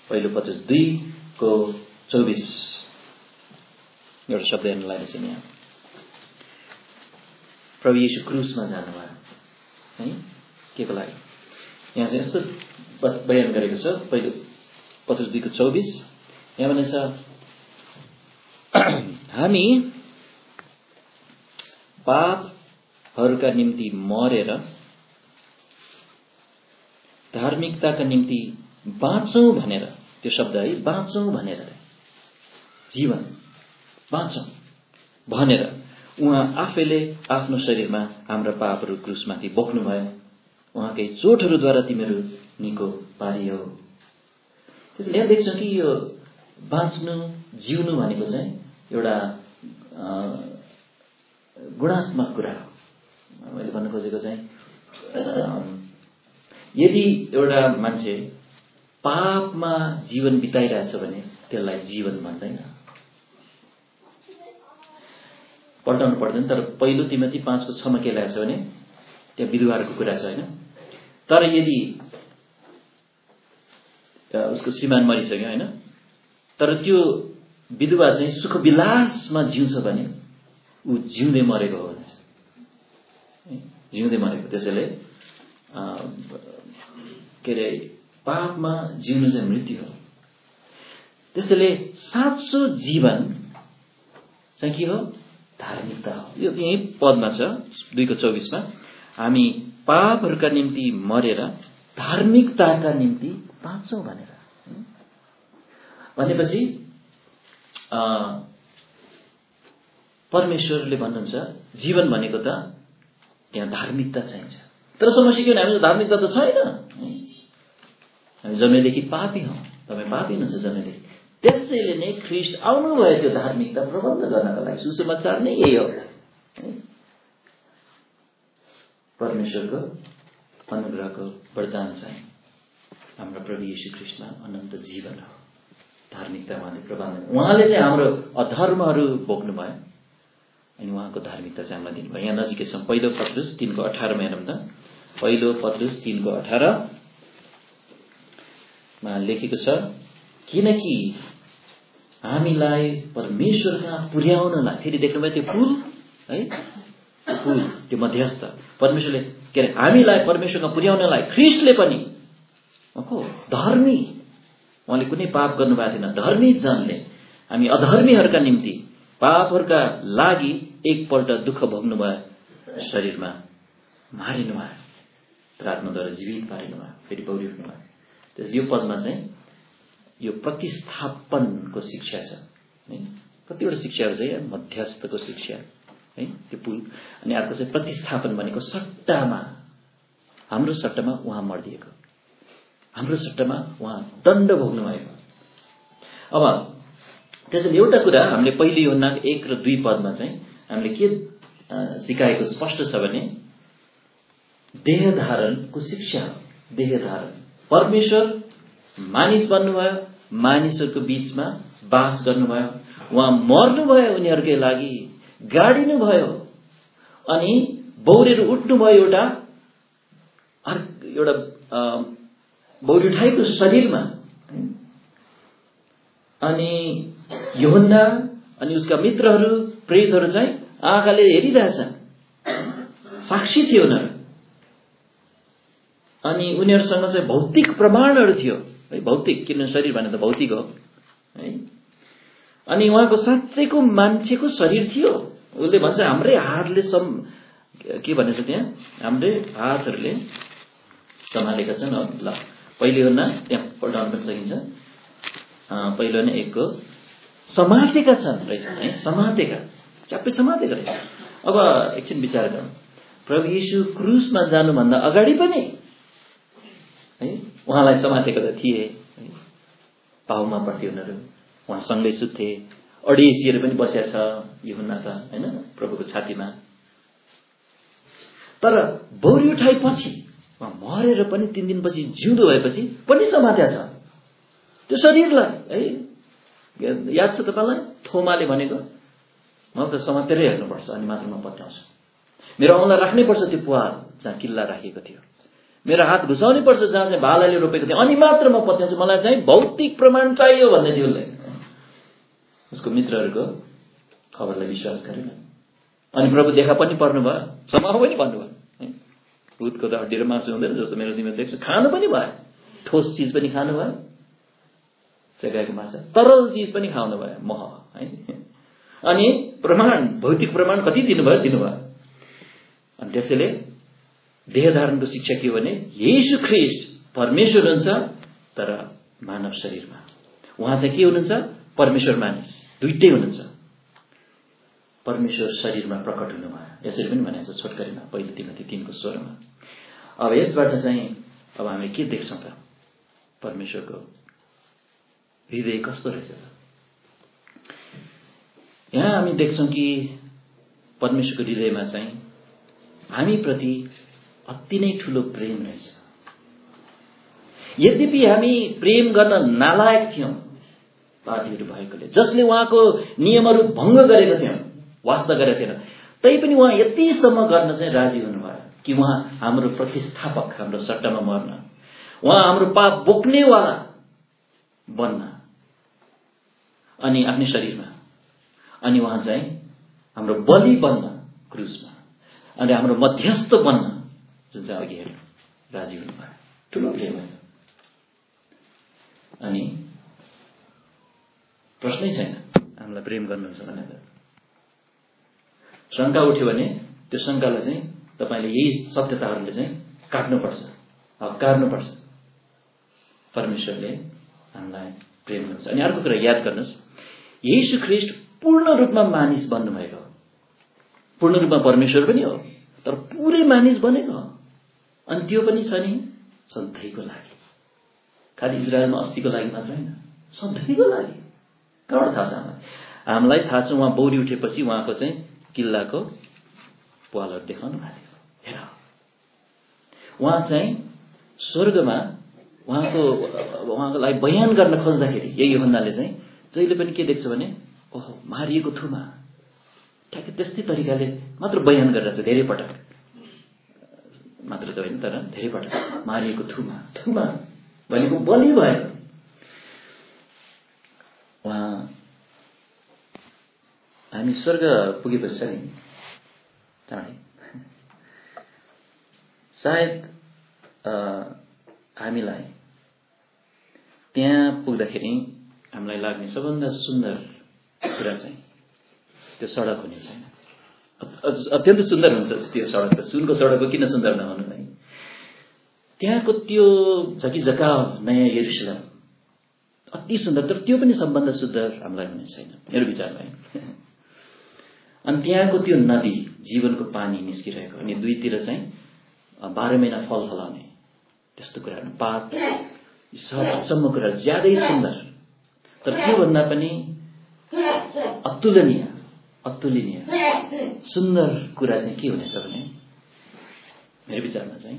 A: पहिलो पत्रुस दुईको चौबिस एउटा शब्द हेर्न लाग्छ यहाँ। प्रभु येशू क्रुसमा जानुभयो है के को लागि? यहाँ चाहिँ यस्तो बयान गरेको छ पहिलो पत्रुस दुईको चौबिस। यहाँ भनेछ हामी पापहरूका निम्ति मरेर धार्मिकताका निम्ति बाँचौं भनेर, त्यो शब्द है बाँचौं भनेर, जीवन बाँचौं भनेर उहाँ आफैले आफ्नो शरीरमा हाम्रा पापहरू क्रुसमाथि बोक्नुभयो। उहाँकै चोटहरूद्वारा तिमीहरू निको पारियो। त्यसैले यहाँ देख्छौँ कि यो बाँच्नु जिउनु भनेको चाहिँ एउटा गुणात्मक कुरा हो। मैले भन्न खोजेको चाहिँ यदि एउटा मान्छे पापमा जीवन बिताइरहेछ भने त्यसलाई जीवन भन्दैन, पल्टाउनु पर्दैन। तर पहिलो तिमोथी पाँचको छमा के लेखेको छ भने त्यहाँ विधवाहरूको कुरा छ होइन। तर यदि उसको श्रीमान मरिसक्यो होइन, तर त्यो विधवा चाहिँ सुख विलासमा जिउँछ भने ऊ जिउँदै मरेको हो भन्छ, जिउँदै मरेको। त्यसैले के अरे पापमा जिउनु चाहिँ मृत्यु हो। त्यसैले साँचो जीवन चाहिँ के हो? धार्मिकता हो। यो यही पदमा छ दुईको चौबिसमा, हामी पापहरूका निम्ति मरेर धार्मिकताका निम्ति बाँच्छौं भनेर। भनेपछि परमेश्वरले भन्नुहुन्छ जीवन भनेको त यहाँ धार्मिकता चाहिन्छ। तर समस्या के हो भने हामीलाई धार्मिकता त छैन, हामी जन्मेदेखि पापी हौं। तपाईँ पापी हुनुहुन्छ जन्मेदेखि। त्यसैले नै ख्रीष्ट आउनुभयो त्यो धार्मिकता प्रबन्ध गर्नका लागि। सुसमाचार नै यही हो, परमेश्वरको अनुग्रहको वरदान चाहिँ हाम्रो प्रभु येशू ख्रीष्टमा अनन्त जीवन हो। धार्मिकता उहाँले प्रबन्ध, उहाँले चाहिँ हाम्रो अधर्महरू बोक्नुभयो अनि उहाँको धार्मिकता चाहिँ हामीलाई दिनुभयो। यहाँ नजिकै छौँ, पहिलो पत्रुस तीनको अठारमा हेरौँ त। पहिलो पत्रुस तीनको अठारमा लेखेको छ, किनकि हामीलाई परमेश्वर कहाँ पुर्याउनलाई, फेरि देख्नुभयो त्यो पुल है, पुल त्यो मध्यस्थ परमेश्वरले के अरे हामीलाई परमेश्वरमा पुर्याउनलाई ख्रीष्टले पनि को धर्मी, उहाँले कुनै पाप गर्नुभएको थिएन, धर्मी जनले हामी अधर्मीहरूका निम्ति पापहरूका लागि एकपल्ट दुःख भोग्नुभयो, शरीरमा मारिनुभयो, तर आत्माद्वारा जीवित पारिनुभयो, फेरि बौरी उठ्नुभयो। त्यसले यो पदमा चाहिँ यो प्रतिस्थापनको शिक्षा छ। कतिवटा शिक्षाहरू चाहिँ मध्यस्थको शिक्षा है, त्यो पुल। अनि अर्को चाहिँ प्रतिस्थापन भनेको सट्टामा, हाम्रो सट्टामा उहाँ मर्दिएको, हाम्रो सट्टामा उहाँ दण्ड भोग्नु भएको। अब त्यसैले एउटा कुरा हामीले पहिलो यूहन्ना एक र दुई पदमा चाहिँ हामीले के सिकाएको स्पष्ट छ भने देहधारणको शिक्षा हो। देहधारण, परमेश्वर मानिस बन्नुभयो, मानिसहरूको बीचमा बास गर्नुभयो, उहाँ मर्नुभयो उनीहरूकै लागि, गाडिनु भयो अनि बौरेर उठ्नुभयो एउटा एउटा बौरी उठाएको शरीरमा। अनि यूहन्ना अनि उसका मित्रहरू प्रेरितहरू चाहिँ आँखाले हेरिरहेछन्, साक्षी थियो उनीहरू। अनि उनीहरूसँग चाहिँ भौतिक प्रमाणहरू थियो है, भौतिक, किनभने शरीर भने त भौतिक हो है। अनि उहाँको साँच्चैको मान्छेको शरीर थियो। उसले भन्छ हाम्रै हातले सम के भनेछ त्यहाँ, हाम्रै हातहरूले सम्हालेका छन्। ल पहिलो यूहन्ना त्यहाँ पढाउन पनि सकिन्छ, पहिलो यूहन्ना एकको समातेका छन् रहेछ है, समातेका, च्याप्पै समातेका रहेछ। अब एकछिन विचार गरौँ, प्रभु येशू क्रुसमा जानुभन्दा अगाडि पनि है उहाँलाई समातेका त थिए है। पाउमा पर्थ्यो उनीहरू, उहाँसँगै सुत्थे, अडेसिएर पनि बसेको छ यूहन्ना त होइन प्रभुको छातीमा। तर बौरी उठाएपछि उहाँ मरेर पनि तीन दिनपछि जिउँदो भएपछि पनि समात्या छ त्यो शरीरलाई है। याद छ तपाईँलाई थोमाले भनेको, म त समातेरै हेर्नुपर्छ अनि मात्र म पत्याउँछु, मेरो औँला राख्नै पर्छ त्यो पुवाल जहाँ किल्ला राखिएको थियो, मेरो हात घुसाउनै पर्छ जहाँ चाहिँ भालाले रोपेको थियो, अनि मात्र म पत्याउँछु, मलाई चाहिँ भौतिक प्रमाण चाहियो भन्दै थियो उसले। उसको मित्रहरूको खबरलाई विश्वास गरेन। अनि प्रभु देखा पनि पर्नु भयो, समाउ पनि भन्नुभयो, भूतको त हड्डी र मासु हुँदैन जस्तो मेरो तिमीले देख्छ, खानु पनि भयो, ठोस चिज पनि खानु भयो, गाईको माछा, तरल चिज पनि खाउनु भयो, मह है। अनि प्रमाण, भौतिक प्रमाण कति दिनुभयो दिनुभयो। अनि त्यसैले देह धारणको शिक्षा के हो भने येशू ख्रीष्ट परमेश्वर हुनुहुन्छ तर मानव शरीरमा। उहाँ चाहिँ के हुनुहुन्छ? परमेश्वर मानिस, दुईटै हुनुहुन्छ। परमेश्वर शरीरमा प्रकट हुनुभयो, यसरी पनि भनेको छ छोटकरीमा पहिलो तिमोथी तीन को सोह्रमा। अब यसबाट चाहिँ अब हामी के देख्छौँ त? परमेश्वरको हृदय कस्तो रहेछ त? यहाँ हामी देख्छौँ कि परमेश्वरको हृदयमा चाहिँ हामी प्रति अति नै ठूलो प्रेम रहेछ। यद्यपि हामी प्रेम गर्न नालायक थियौं पापीहरू भएकोले, जसले उहाँको नियमहरू भङ्ग गरेका थियौं, वास्ता गरेका थिएन, तैपनि उहाँ यतिसम्म गर्न चाहिँ राजी हुनुभयो कि उहाँ हाम्रो प्रतिस्थापक, हाम्रो सट्टामा मर्न, उहाँ हाम्रो पाप बोक्नेवाला बन्न, अनि आफ्नै शरीरमा, अनि उहाँ चाहिँ हाम्रो बलि बन्न क्रुसमा, अनि हाम्रो मध्यस्थ बन्न जुन चाहिँ अघि हेर्नु राजी हुनुभयो। ठुलो प्रेम हो। अनि प्रश्नै छैन हामीलाई प्रेम गर्नुहुन्छ भनेर। शंका उठ्यो भने त्यो शंकालाई चाहिँ तपाईले यही सत्यताहरूले चाहिँ काट्नुपर्छ, हकार्नुपर्छ। परमेश्वरले हामीलाई प्रेम गर्छ। अनि अर्को कुरा याद गर्नुहोस्, येशू ख्रीष्ट पूर्ण रूपमा मानिस बन्नु भएको हो। पूर्ण रूपमा परमेश्वर पनि हो, तर पुरै मानिस बनेको हो। अनि त्यो पनि छ नि सधैँको लागि, खालि इजरायलमा अस्तिको लागि मात्र होइन, सधैँको लागि। कहाँबाट थाहा छ हामीलाई? हामीलाई थाहा छ उहाँ बौरी उठेपछि उहाँको चाहिँ किल्लाको पालहरू देखाउनु भएको हेर, उहाँ चाहिँ स्वर्गमा उहाँको उहाँको लागि बयान गर्न खोज्दाखेरि यही यूहन्नाले चाहिँ जहिले पनि के देख्छ भने ओहो मारिएको थुमा, ठ्याक्कै त्यस्तै तरिकाले मात्र बयान गरिरहेछ, धेरै पटक मात्र त होइन तर धेरै पटक मारिएको थुमा, थुमा भनेको बलि भएको। उहाँ हामी स्वर्ग पुगेपछि छ नि चाँडै सायद हामीलाई त्यहाँ पुग्दाखेरि हामीलाई लाग्ने सबभन्दा सुन्दर कुरा चाहिँ त्यो सडक हुने छैन। अत्यन्त सुन्दर हुन्छ त्यो सडक, त सुनको सडकको किन सुन्दर नहुनु है? त्यहाँको त्यो झकिझका नयाँ यरुशलेम अति सुन्दर, तर त्यो पनि सबभन्दा सुन्दर हामीलाई हुने छैन मेरो विचारमा है। अनि त्यहाँको त्यो नदी जीवनको पानी निस्किरहेको, अनि दुईतिर चाहिँ बाह्र महिना फल फलाउने त्यस्तो कुराहरू, पात सबसम्म कुरा ज्यादै सुन्दर। तर त्योभन्दा पनि अतुलनीय अतुलनीय सुन्दर कुरा चाहिँ के हुनेछ भने मेरो विचारमा चाहिँ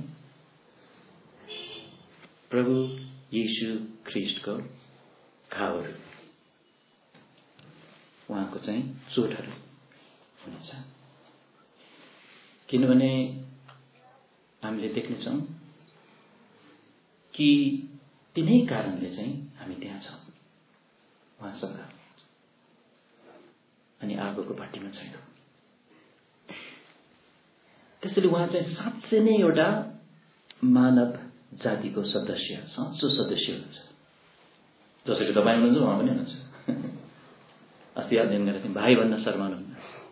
A: प्रभु येशू ख्रीष्टको घाउहरू, उहाँको चाहिँ चोटहरू हुनेछ। किनभने हामीले देख्नेछौँ कि तिनै कारणले चाहिँ हामी त्यहाँ छौँ उहाँसँग, अनि आगोको भट्टीमा छैनौँ। त्यसैले उहाँ चाहिँ साँच्चै नै एउटा मानव जातिको सदस्य, साँचो सदस्य हुनुहुन्छ। जसरी तपाईँ हुनुहुन्छ उहाँ पनि हुनुहुन्छ। अस्ति अध्ययन गरेका थियौँ, भाइ भन्न शर्माउनुहुन्न।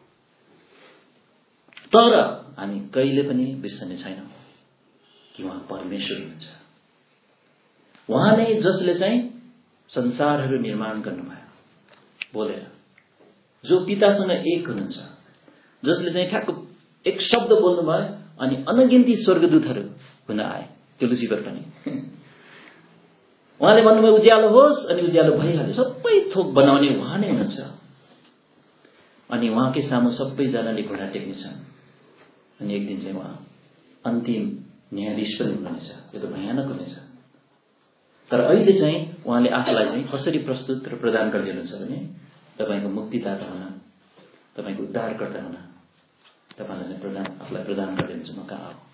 A: तर हामी कहिले पनि बिर्सने छैनौँ कि उहाँ परमेश्वर हुनुहुन्छ। उहाँ नै जसले चाहिँ संसारहरू निर्माण गर्नुभयो बोलेर, जो पितासँग एक हुनुहुन्छ, जसले चाहिँ ठ्याक्क एक शब्द बोल्नुभयो अनि अनगिन्ती स्वर्गदूतहरू हुन आए, त्यो लुसिफर पनि। उहाँले भन्नुभयो उज्यालो होस्, अनि उज्यालो भइहाल्यो। सबै थोक बनाउने उहाँ नै हुनुहुन्छ। अनि उहाँकै सामु सबैजनाले घुँडा टेक्नेछन्, अनि एक दिन चाहिँ उहाँ अन्तिम न्यायाधीश पनि हुनुहुनेछ। यो त भयानक हुनेछ। तर अहिले चाहिँ उहाँले आफूलाई चाहिँ कसरी प्रस्तुत र प्रदान गरिदिनुहुन्छ भने तपाईको मुक्तिदाता हुन, तपाईको उद्धारकर्ता हुन तपाईँलाई चाहिँ प्रदान आफूलाई प्रदान गरिदिनुहुन्छ। म कहाँ आऊ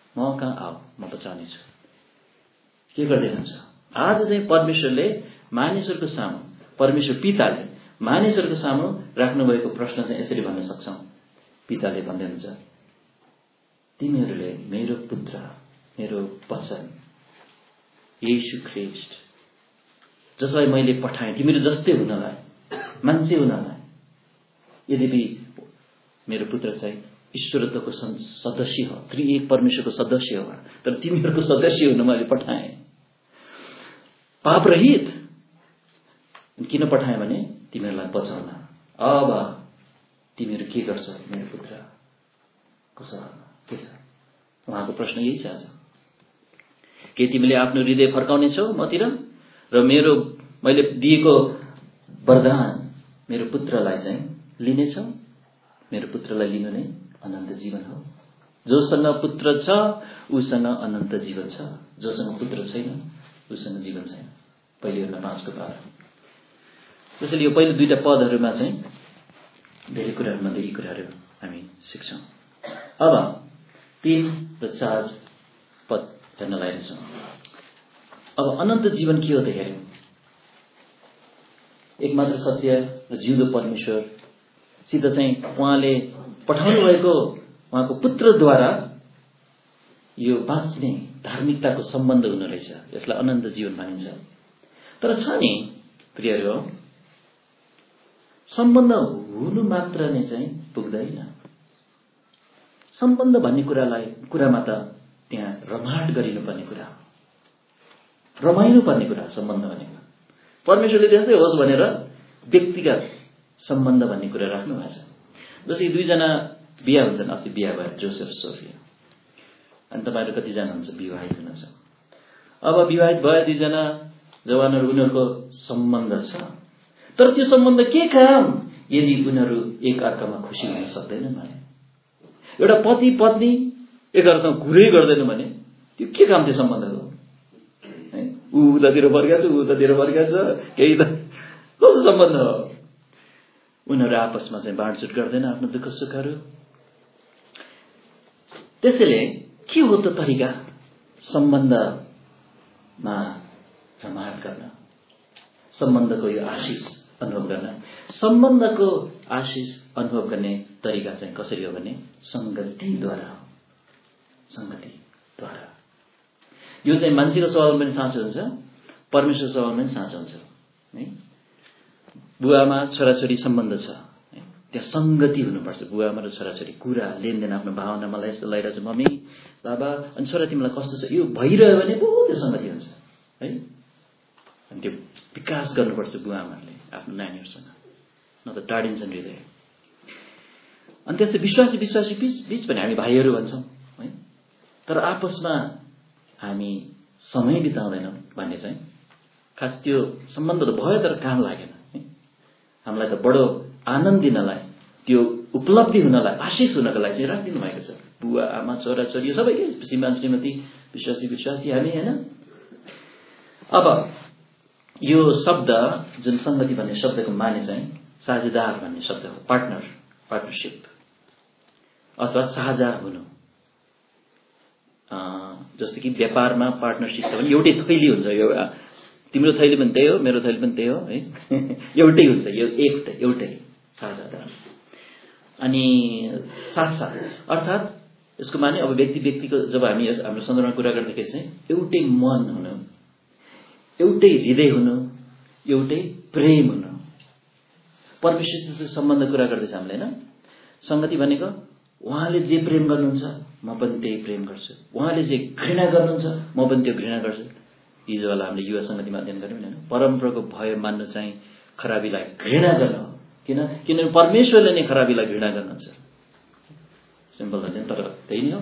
A: म कहाँ आऊ, म बचाउने छु। के गर्दै हुन्छ? आज चाहिँ परमेश्वरले मानिसहरूको सामु, परमेश्वर पिताले मानिसहरूको सामु राख्नुभएको प्रश्न चाहिँ यसरी भन्न सक्छौं। पिताले भन्दै हुन्छ, तिमीहरूले मेरो पुत्र, मेरो वचन येशू ख्रीष्ट, जसलाई मैले पठाएँ तिमीहरू जस्तै हुनलाई, मान्छे हुनलाई, यद्यपि मेरो पुत्र चाहिँ ईश्वरत्वको सदस्य हो, त्रिएक परमेश्वरको सदस्य हो, तर तिमीहरूको सदस्य हुन मैले पठाएँ। पाप रहित किन पठाएँ भने तिमीहरूलाई बचाउन। अब तिमीहरू के गर्छ मेरो पुत्र कसो के छ? उहाँको प्रश्न यही छ आज। के तिमीले आफ्नो हृदय फर्काउने छौ मतिर र मेरो मैले दिएको वरदान मेरो पुत्रलाई चाहिँ लिनेछौ? मेरो पुत्रलाई लिनु नै अनन्त जीवन हो। जोसँग पुत्र छ उसँग अनन्त जीवन छ, जोसँग पुत्र छैन उसँग जीवन छैन। पहिले योहन्ना पाँचको बाह्र। त्यसैले यो पहिलो दुईटा पदहरूमा चाहिँ धेरै कुराहरूमध्ये यी कुराहरू हामी सिक्छौँ। अब तीन र चार पद हेर्न लागिरहेछौँ। अब अनन्त जीवन के हो त हेर्यौँ। एकमात्र सत्य र जिउँदो परमेश्वरसित चाहिँ उहाँले पठाउनु भएको उहाँको पुत्रद्वारा यो बाँच्ने धार्मिकताको सम्बन्ध हुनु रहेछ। यसलाई अनन्त जीवन भनिन्छ। तर छ नि प्रियहरू, सम्बन्ध हुनु मात्र नै चाहिँ पुग्दैन। सम्बन्ध भन्ने कुरालाई कुरामा त त्यहाँ रमाट गरिनुपर्ने कुरा हो, रमाइनु पर्ने कुरा हो। सम्बन्ध भनेको परमेश्वरले त्यस्तै होस् भनेर व्यक्तिगत सम्बन्ध भन्ने कुरा राख्नु भएको छ। जस्तै दुईजना बिहा हुन्छन्, अस्ति बिहा भयो जोसेफ सोफिया, अनि तपाईँहरू कतिजना हुन्छ विवाहित हुनुहुन्छ। अब विवाहित भयो दुईजना जवानहरू, उनीहरूको सम्बन्ध छ, तर त्यो सम्बन्ध के काम यदि उनीहरू एक अर्कामा खुसी हुन सक्दैनन् भने, एउटा पति पत्नी एकअर्कासँग कुरै गर्दैन भने त्यो के काम त्यो सम्बन्धको? ऊ उतातिर फर्केको छ, ऊ उतातिर फर्केको छ, केही त कस्तो सम्बन्ध हो? उनीहरू आपसमा चाहिँ बाँडचुट गर्दैन आफ्नो दुःख सुखहरू। त्यसैले के हो त तरिका सम्बन्धमा रमाट गर्न, सम्बन्धको यो आशिष अनुभव गर्न? सम्बन्धको आशिष अनुभव गर्ने तरिका चाहिँ कसरी हो भने संगतिद्वारा हो। संगतिद्वारा। यो चाहिँ मान्छेको स्वभावमा पनि साँचो हुन्छ, परमेश्वरको स्वभावमा पनि साँचो हुन्छ। है, बुवामा छोराछोरी सम्बन्ध छ, त्यहाँ संगति हुनुपर्छ। बुवामा र छोराछोरी कुरा लेनदेन, आफ्नो भावना, मलाई यस्तो लागिरहेछ मम्मी बाबा, अनि छोरा तिमीलाई कस्तो छ, यो भइरह्यो भने बहुत संगति हुन्छ है। अनि त्यो विकास गर्नुपर्छ बुवाआमाले आफ्नो नानीहरूसँग, न त टाढिन्छन् हृदय। अनि त्यस्तै विश्वासी विश्वासी बीच बीच पनि हामी भाइहरू भन्छौँ है, तर आपसमा हामी समय बिताउँदैनौँ भन्ने चाहिँ खास त्यो सम्बन्ध त भयो तर काम लागेन है। हामीलाई त बडो आनन्द दिनलाई, त्यो उपलब्धि हुनलाई, आशिष हुनको लागि चाहिँ राखिदिनु भएको छ। बुवा आमा छोरा छोरी सबै श्रीमान श्रीमती विश्वासी विश्वासी हामी होइन। अब यो शब्द जुन संगति भन्ने शब्दको माने चाहिँ साझेदार भन्ने शब्द हो, पार्टनर, पार्टनरसिप अथवा साझा हुनु। जस्तो कि व्यापारमा पार्टनरसिप छ भने एउटै थैली हुन्छ, यो तिम्रो थैली पनि त्यही हो, मेरो थैली पनि त्यही हो है, एउटै हुन्छ, यो एक एउटै साझादार। अनि साथसाथ अर्थात् यसको माने अब व्यक्ति व्यक्तिको जब हामी हाम्रो सन्दर्भमा कुरा गर्दाखेरि चाहिँ एउटै मन हुनु, एउटै हृदय हुनु, एउटै प्रेम हुनु। परमेश्वरसित सम्बन्ध कुरा गर्दैछ हामीले होइन। संगति भनेको उहाँले जे प्रेम गर्नुहुन्छ म पनि त्यही प्रेम गर्छु, उहाँले जे घृणा गर्नुहुन्छ म पनि त्यो घृणा गर्छु। हिजोवाला हामीले युवा संगतिमा अध्ययन गर्यौँ होइन, परम्पराको भय मान्नु चाहिँ खराबीलाई घृणा गर्नु हो। किन किनभने परमेश्वरले नै खराबीलाई घृणा गर्नुहुन्छ। सिम्पल अध्ययन, तर त्यही नै हो।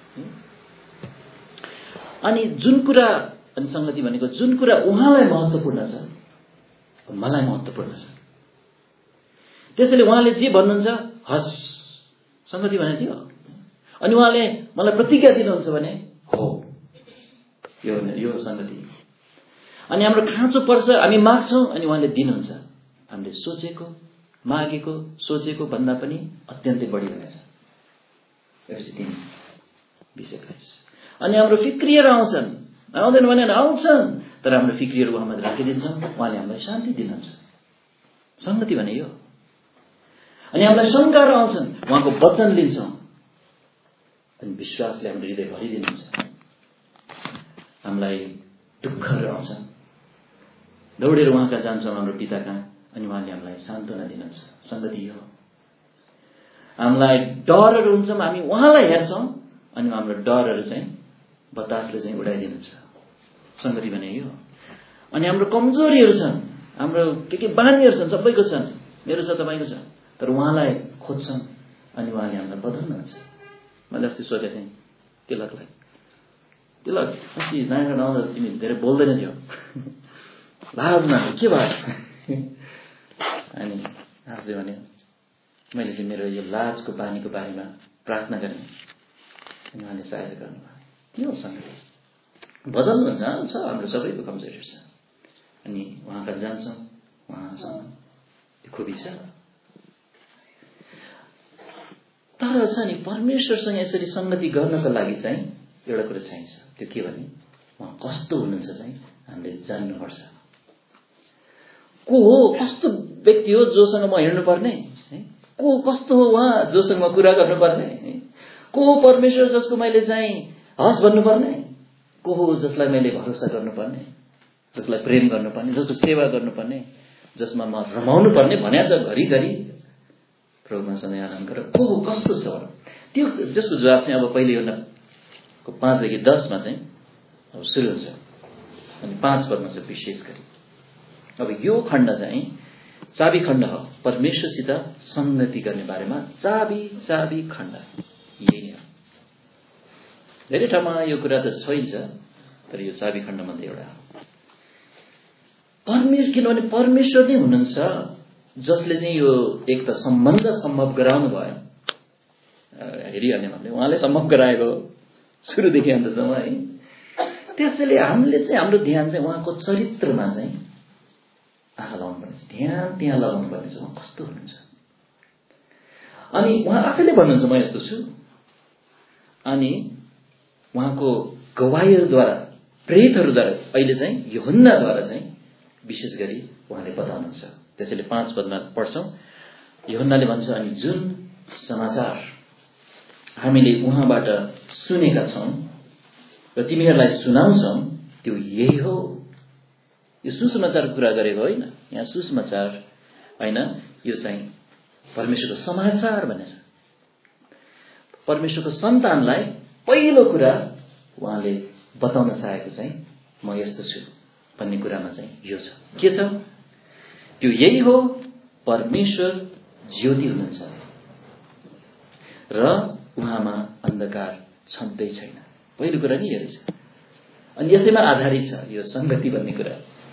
A: अनि जुन कुरा, अनि संगति भनेको जुन कुरा उहाँलाई महत्त्वपूर्ण छ मलाई महत्त्वपूर्ण छ, त्यसैले उहाँले जे भन्नुहुन्छ हस्, संगति भने त्यो। अनि उहाँले मलाई प्रतिज्ञा दिनुहुन्छ भने हो, यो यो संगति। अनि हाम्रो खाँचो पर्छ, हामी माग्छौँ अनि उहाँले दिनुहुन्छ। हामीले सोचेको मागेको सोचेको भन्दा पनि अत्यन्तै बढी हुनेछ। एफएसी तीन बीस एक्काइस। अनि हाम्रो फिक्रियर आउँछन्, आउँदैन भने आउँछन्, तर हाम्रो फिक्रियर उहाँमा राखिदिन्छौँ, उहाँले हामीलाई शान्ति दिनुहुन्छ। संगति भने यो। अनि हामीलाई शङ्काहरू आउँछन्, उहाँको वचन लिन्छौँ, अनि विश्वासले हाम्रो हृदय भरिदिनुहुन्छ। हामीलाई दुःखहरू आउँछन्, दौडेर उहाँका जान्छौँ हाम्रो पिता कहाँ, अनि उहाँले हामीलाई सान्त्वना दिनुहुन्छ। संगति यो। हामीलाई डरहरू हुन्छौँ, हामी उहाँलाई हेर्छौँ, अनि हाम्रो डरहरू चाहिँ बतासले चाहिँ उडाइदिनुहुन्छ। संगति भने यो। अनि हाम्रो कमजोरीहरू छन्, हाम्रो के के बानीहरू छन्, सबैको छन्, मेरो छ, तपाईँको छ, तर उहाँलाई खोज्छौँ, अनि उहाँले हामीलाई बदल्नुहुन्छ। मैले अस्ति सोधेको थिएँ तिलकलाई, तिलक अस्ति नयाँ आउँदा तिमी धेरै बोल्दैन थियो, लाजमा के भयो? अनि हाँस्दै भन्यो, मैले चाहिँ मेरो यो लाजको बानीको बारेमा प्रार्थना गरेँ, अनि उहाँले सहायता गर्नुभयो। के हो संगति? बदल्नुहुन्छ छ, हाम्रो सबैको कमजोरी छ, अनि उहाँ कहाँ जान्छौँ, उहाँसँग त्यो खुबी छ। तर छ नि, परमेश्वरसँग यसरी संगति गर्नको लागि चाहिँ एउटा कुरो चाहिन्छ। त्यो के भने उहाँ कस्तो हुनुहुन्छ चाहिँ हामीले जान्नुपर्छ। को हो, कस्तो व्यक्ति हो जोसँग म हिँड्नुपर्ने, को कस्तो हो उहाँ जोसँग म कुरा गर्नुपर्ने, को हो परमेश्वर जसको मैले चाहिँ हस् भन्नुपर्ने, को हो जसलाई मैले भरोसा गर्नुपर्ने, जसलाई प्रेम गर्नुपर्ने, जसको सेवा गर्नुपर्ने, जसमा म रमाउनु पर्ने भन्या छ घरिघरि प्रभुमा सधैँ आनन्द गर। को हो, कस्तो छ त्यो, जसको जवाब चाहिँ अब पहिले योनाको पाँचदेखि दसमा चाहिँ अब सुरु हुन्छ, अनि पाँच पदमा चाहिँ विशेष गरी अब यो खण्ड चाहिँ चाबी खण्ड हो, परमेश्वरसित संगति गर्ने बारेमा चाबी चाबी खण्ड यही नै हो। धेरै ठाउँमा यो कुरा त छैन, तर यो चाबी खण्ड मध्ये एउटा हो। परमेश्वर, किनभने परमेश्वर नै हुनुहुन्छ जसले चाहिँ यो एक त सम्बन्ध सम्भव गराउनु भयो, हेरिहाल्ने भन्दै उहाँले सम्भव गराएको सुरुदेखि अन्तसम्म है। त्यसैले हामीले चाहिँ हाम्रो ध्यान चाहिँ उहाँको चरित्रमा चाहिँ आँखा लगाउनु पर्छ, ध्यान त्यहाँ लगाउनु पर्ने छ, उहाँ कस्तो हुनुहुन्छ। अनि उहाँ आफैले भन्नुहुन्छ म यस्तो छु, अनि उहाँको गवाहीहरूद्वारा, प्रेरितहरूद्वारा, अहिले चाहिँ यूहन्नाद्वारा चाहिँ विशेष गरी उहाँले बताउनुहुन्छ। त्यसैले पाँच पदमा पढ्छौँ, यूहन्नाले भन्छ, अनि जुन समाचार हामीले उहाँबाट सुनेका छौँ र तिमीहरूलाई सुनाउँछौँ त्यो यही हो। यो सुसमाचारको कुरा गरेको होइन, यहाँ सुसमाचार होइन, यो चाहिँ परमेश्वरको समाचार भनेछ। परमेश्वरको सन्तानलाई पहिलो कुरा उहाँले बताउन चाहेको चाहिँ म यस्तो छु भन्ने कुरामा चाहिँ यो छ। के छ त्यो? यही हो, परमेश्वर ज्योति हुनुहुन्छ र उहाँमा अन्धकार छँदै छैन। पहिलो कुरा नि यही छ, अनि यसैमा आधारित छ यो संगति भन्ने कुरा।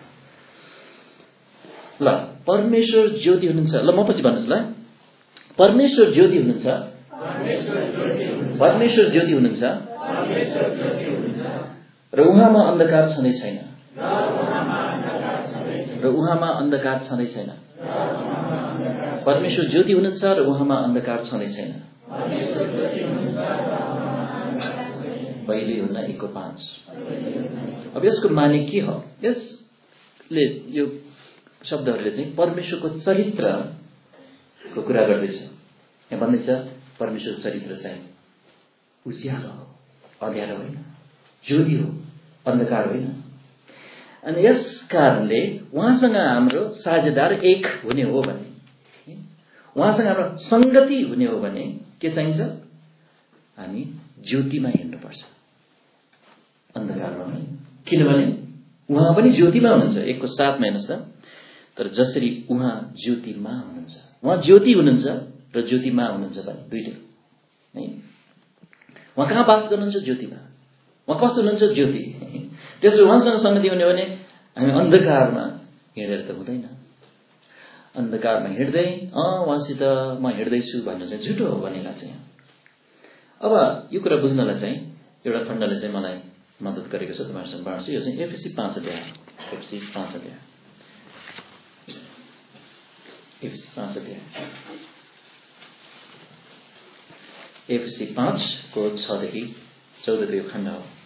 A: ल, परमेश्वर ज्योति हुनुहुन्छ। ल म पछि भन्नुहोस् ल, परमेश्वर ज्योति हुनुहुन्छ, परमेश्वर ज्योति हुनुहुन्छ र उहाँमा अन्धकार छँदै छैन, र उहाँमा अन्धकार छँदै छैन। परमेश्वर ज्योति हुनुहुन्छ र उहाँमा अन्धकार छँदै छैन। पहिले हुन एकको पाँच। अब यसको माने के हो? यसले यो शब्दहरूले चाहिँ परमेश्वरको चरित्रको कुरा गर्दैछ। यहाँ भन्दैछ परमेश्वरको चरित्र चाहिँ उज्यालो हो, अँध्यारो होइन, ज्योति हो, अन्धकार होइन। अनि यस कारणले उहाँसँग हाम्रो साझेदार एक हुने हो भने, उहाँसँग हाम्रो संगति हुने हो भने के चाहिन्छ? हामी ज्योतिमा हिँड्नुपर्छ, अन्धकारमा होइन। किनभने उहाँ पनि ज्योतिमा हुनुहुन्छ। एकको साथमा हेर्नुहोस् त, तर जसरी उहाँ ज्योतिमा हुनुहुन्छ, उहाँ ज्योति हुनुहुन्छ र ज्योतिमा हुनुहुन्छ भने दुईटै है। उहाँ कहाँ बास गर्नुहुन्छ? ज्योतिमा। उहाँ कस्तो हुनुहुन्छ? ज्योति। त्यसले उहाँसँग संगति हुने भने हामी अन्धकारमा हिँडेर त हुँदैन। अन्धकारमा हिँड्दै अँ उहाँसित म हिँड्दैछु भन्नु चाहिँ झुटो हो भनेर चाहिँ। अब यो कुरा बुझ्नलाई चाहिँ एउटा खण्डले चाहिँ मलाई मद्दत गरेको छ, तपाईँहरूसँग बाँड्छु। यो चाहिँ एफएसी पाँच अध्याय, एफएसी पाँच अध्याय, एफएसी पाँच अध्याय, एफएसी पाँचको छदेखि चौधको यो खण्ड हो।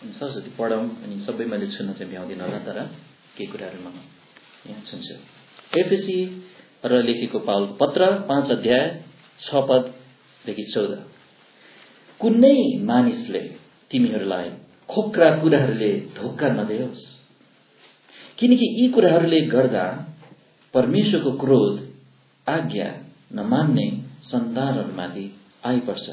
A: अनि सरस्वती पढौँ अनि सबै मैले छुन्न चाहिँ भ्याउँदिनँ होला, तर केही कुराहरू म यहाँ छुन्छु। एफएसी र लेखेको पाउलको पत्र पाँच अध्याय छ पददेखि चौध। कुनै मानिसले तिमीहरूलाई खोक्रा कुराहरूले धोका नदेओस्, किनकि यी कुराहरूले गर्दा परमेश्वरको क्रोध आज्ञा नमान्ने सन्तानहरूमाथि आइपर्छ।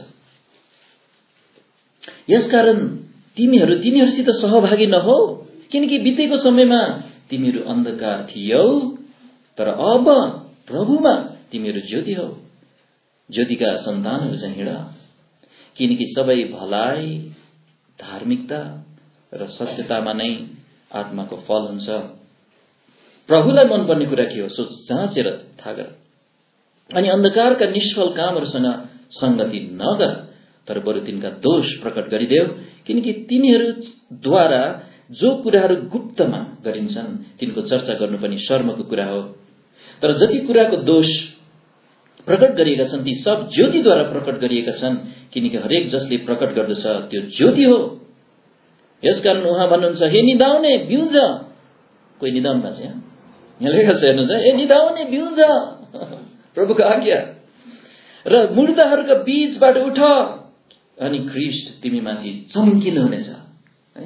A: यसकारण तिमीहरू तिनीहरूसित सहभागी नहो, किनकि बितेको समयमा तिमीहरू अन्धकार थियौ, तर अब प्रभुमा तिमीहरू ज्योति हौ। ज्योतिका सन्तानहरू चाहिँ हिँड, किनकि सबै भलाइ धार्मिकता र सत्यतामा नै आत्माको फल हुन्छ। प्रभुलाई मनपर्ने कुरा के हो सो जाँचेर थाहा गर, अनि अन्धकारका निष्फल कामहरूसँग संगति नगर, तर बरु तिनका दोष प्रकट गरिदेऊ, किनकि तिनीहरूद्वारा जो कुराहरू गुप्तमा गरिन्छन् तिनको चर्चा गर्नु पनि शर्मको कुरा हो। तर जति कुराको दोष प्रकट गरिएका छन् ती सब ज्योतिद्वारा प्रकट गरिएका छन्, किनकि हरेक जसले प्रकट गर्दछ त्यो ज्योति हो। यसकारण उहाँ भन्नुहुन्छ, हे निदाउने बिउज, कोही निदाउनु भएको छ यहाँ यहाँ लेखेको छ हेर्नुहोस्, ए निदाउने बिउज प्रभुको आज्ञा, र मुर्दाहरूका बीचबाट उठ, अनि ख्रीष्ट तिमीमाथि चम्किनु हुनेछ। है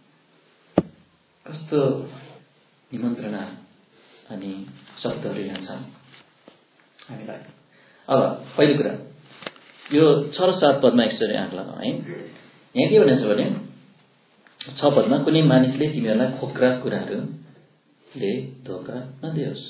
A: कस्तो निमन्त्रणा अनि शब्दहरू यहाँ छन् हामीलाई। अब पहिलो कुरा यो छ र सात पदमा यसरी आँक लगाऊ है। यहाँ के भनेको छ भने छ पदमा कुनै मानिसले तिमीहरूलाई खोक्रा कुराहरूले धोका नदियोस्।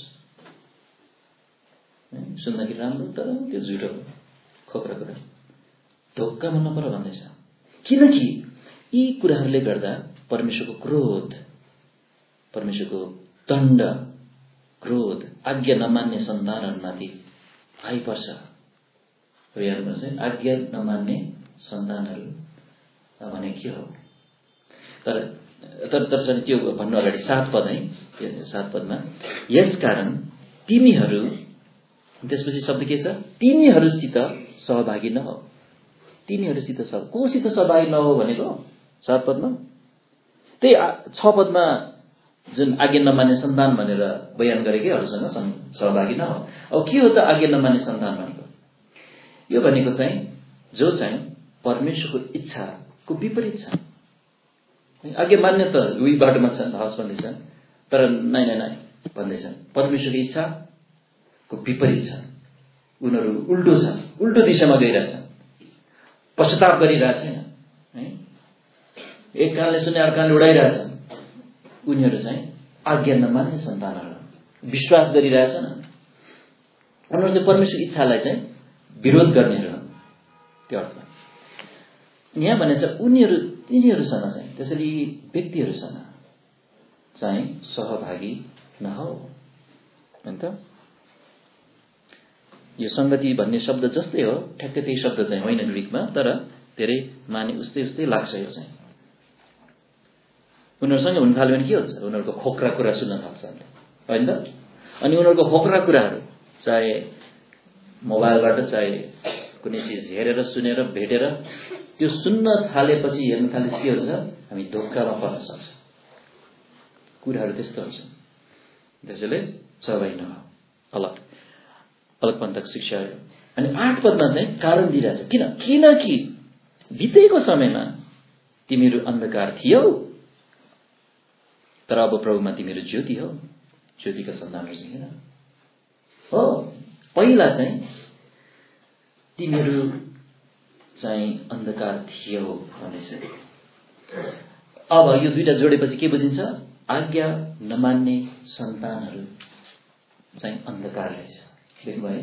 A: सुन्दाखेरि राम्रो, तर त्यो झुटो हो, खोक्रा कुरा धोका मन नपर भन्दैछ। किनकि यी कुराहरूले गर्दा परमेश्वरको क्रोध, परमेश्वरको दण्ड, क्रोध, आज्ञा नमान्ने सन्तानहरूमाथि आइपर्छ। आज्ञा नमान्ने सन्तानहरू भने के हो? तर तर तर त्यो भन्नु अगाडि सात पद है, सात पदमा यसकारण तिमीहरू, त्यसपछि शब्द के छ? तिनीहरूसित सहभागी नहो। तिनीहरूसित सह कोसित सहभागी नहो भनेको सात पदमा, त्यही छ पदमा जुन आज्ञा नमान्ने सन्तान भनेर बयान गरेकैहरूसँग सहभागी नहो। अब के हो त आज्ञा नमान्ने सन्तान भनेको? यो भनेको चाहिँ जो चाहिँ परमेश्वरको इच्छाको विपरीत छ। आज्ञा मान्ने त उही बाटोमा छन्, हवस् भन्दैछन्, तर नै नै नै भन्दैछन् परमेश्वरको इच्छाको विपरीत छ। उनीहरू उल्टो छ, उल्टो दिशामा गइरहेछन्, पश्चाताप गरिरहेछ है। एक कानले सुने अर्को कानले उडाइरहेछन्। उनीहरू चाहिँ आज्ञा नमान्ने सन्तानहरू, विश्वास गरिरहेछन्। उनीहरू चाहिँ परमेश्वरको इच्छालाई चाहिँ विरोध गर्नेहरू हो। त्यो अर्थमा यहाँ भनेको छ उनीहरू तिनीहरूसँग चाहिँ, त्यसरी व्यक्तिहरूसँग चाहिँ सहभागी नहो। होइन त? यो संगति भन्ने शब्द जस्तै हो, ठ्याक्कै त्यही शब्द चाहिँ होइन ग्रीकमा, तर धेरै माने उस्तै उस्तै लाग्छ। यो चाहिँ उनीहरूसँग हुन थाल्यो भने के हुन्छ? उनीहरूको खोक्रा कुरा सुन्न थाल्छ होइन त? अनि उनीहरूको खोक्रा कुराहरू चाहे मोबाइलबाट चाहे कुनै चिज हेरेर सुनेर भेटेर त्यो सुन्न थालेपछि हेर्न थालेपछि के हुन्छ? हामी धोकामा पर्न सक्छ। कुराहरू त्यस्तो हुन्छ। त्यसैले सहभागी नहो, अलग अलगपन्थक शिक्षाहरू। अनि आठ पदमा चाहिँ कारण दिइरहेछ। किन? किनकि बितेको समयमा तिमीहरू अन्धकार थियौ, तर अब प्रभुमा तिमीहरू ज्योति हौ। ज्योतिका सन्तानहरू चाहिँ किन हो? पहिला चाहिँ तिमीहरू चाहिँ अन्धकार थियौ भन्दैछ। अब यो दुईटा जोडेपछि के बुझिन्छ? आज्ञा नमान्ने सन्तानहरू चाहिँ अन्धकार रहेछ। देख्नुभयो?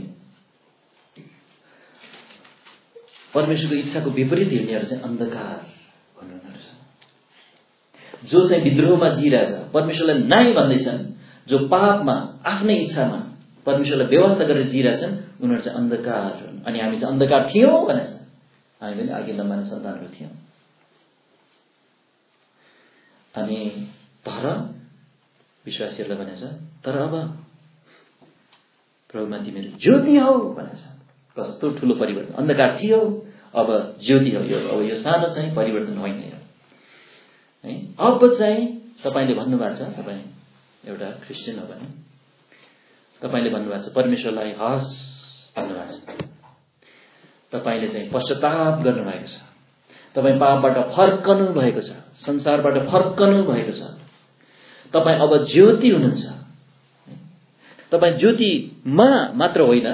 A: परमेश्वरको इच्छाको विपरीत हिँड्नेहरू चाहिँ अन्धकार भन्नुहुन्छ। जो चाहिँ विद्रोहमा जिरहेछ, परमेश्वरलाई नाइ भन्दैछन्, जो पापमा आफ्नै इच्छामा परमेश्वरलाई व्यवस्था गरेर जिरहेछन्, उनीहरू चाहिँ अन्धकार। अनि हामी चाहिँ अन्धकार थियौँ भनेछ। हामी पनि आज्ञा नमान्ने सन्तानहरू थियौँ। अनि तर विश्वासीहरूलाई भनेछ, तर अब प्रभुमा तिमीहरू ज्योति हौ भनेछ। कस्तो ठुलो परिवर्तन! अन्धकार थियो, अब ज्योति हो। यो अब यो सानो चाहिँ परिवर्तन होइन। है। अब चाहिँ तपाईँले भन्नुभएको छ, तपाईँ एउटा क्रिस्चियन हो भने तपाईँले भन्नुभएको छ परमेश्वरलाई हस् भन्नुभएको छ, तपाईँले चाहिँ पश्चाताप गर्नुभएको छ, तपाईँ पापबाट फर्कनु भएको छ, संसारबाट फर्कनु भएको छ, तपाईँ अब ज्योति हुनुहुन्छ। तपाईँ ज्योतिमा मात्र होइन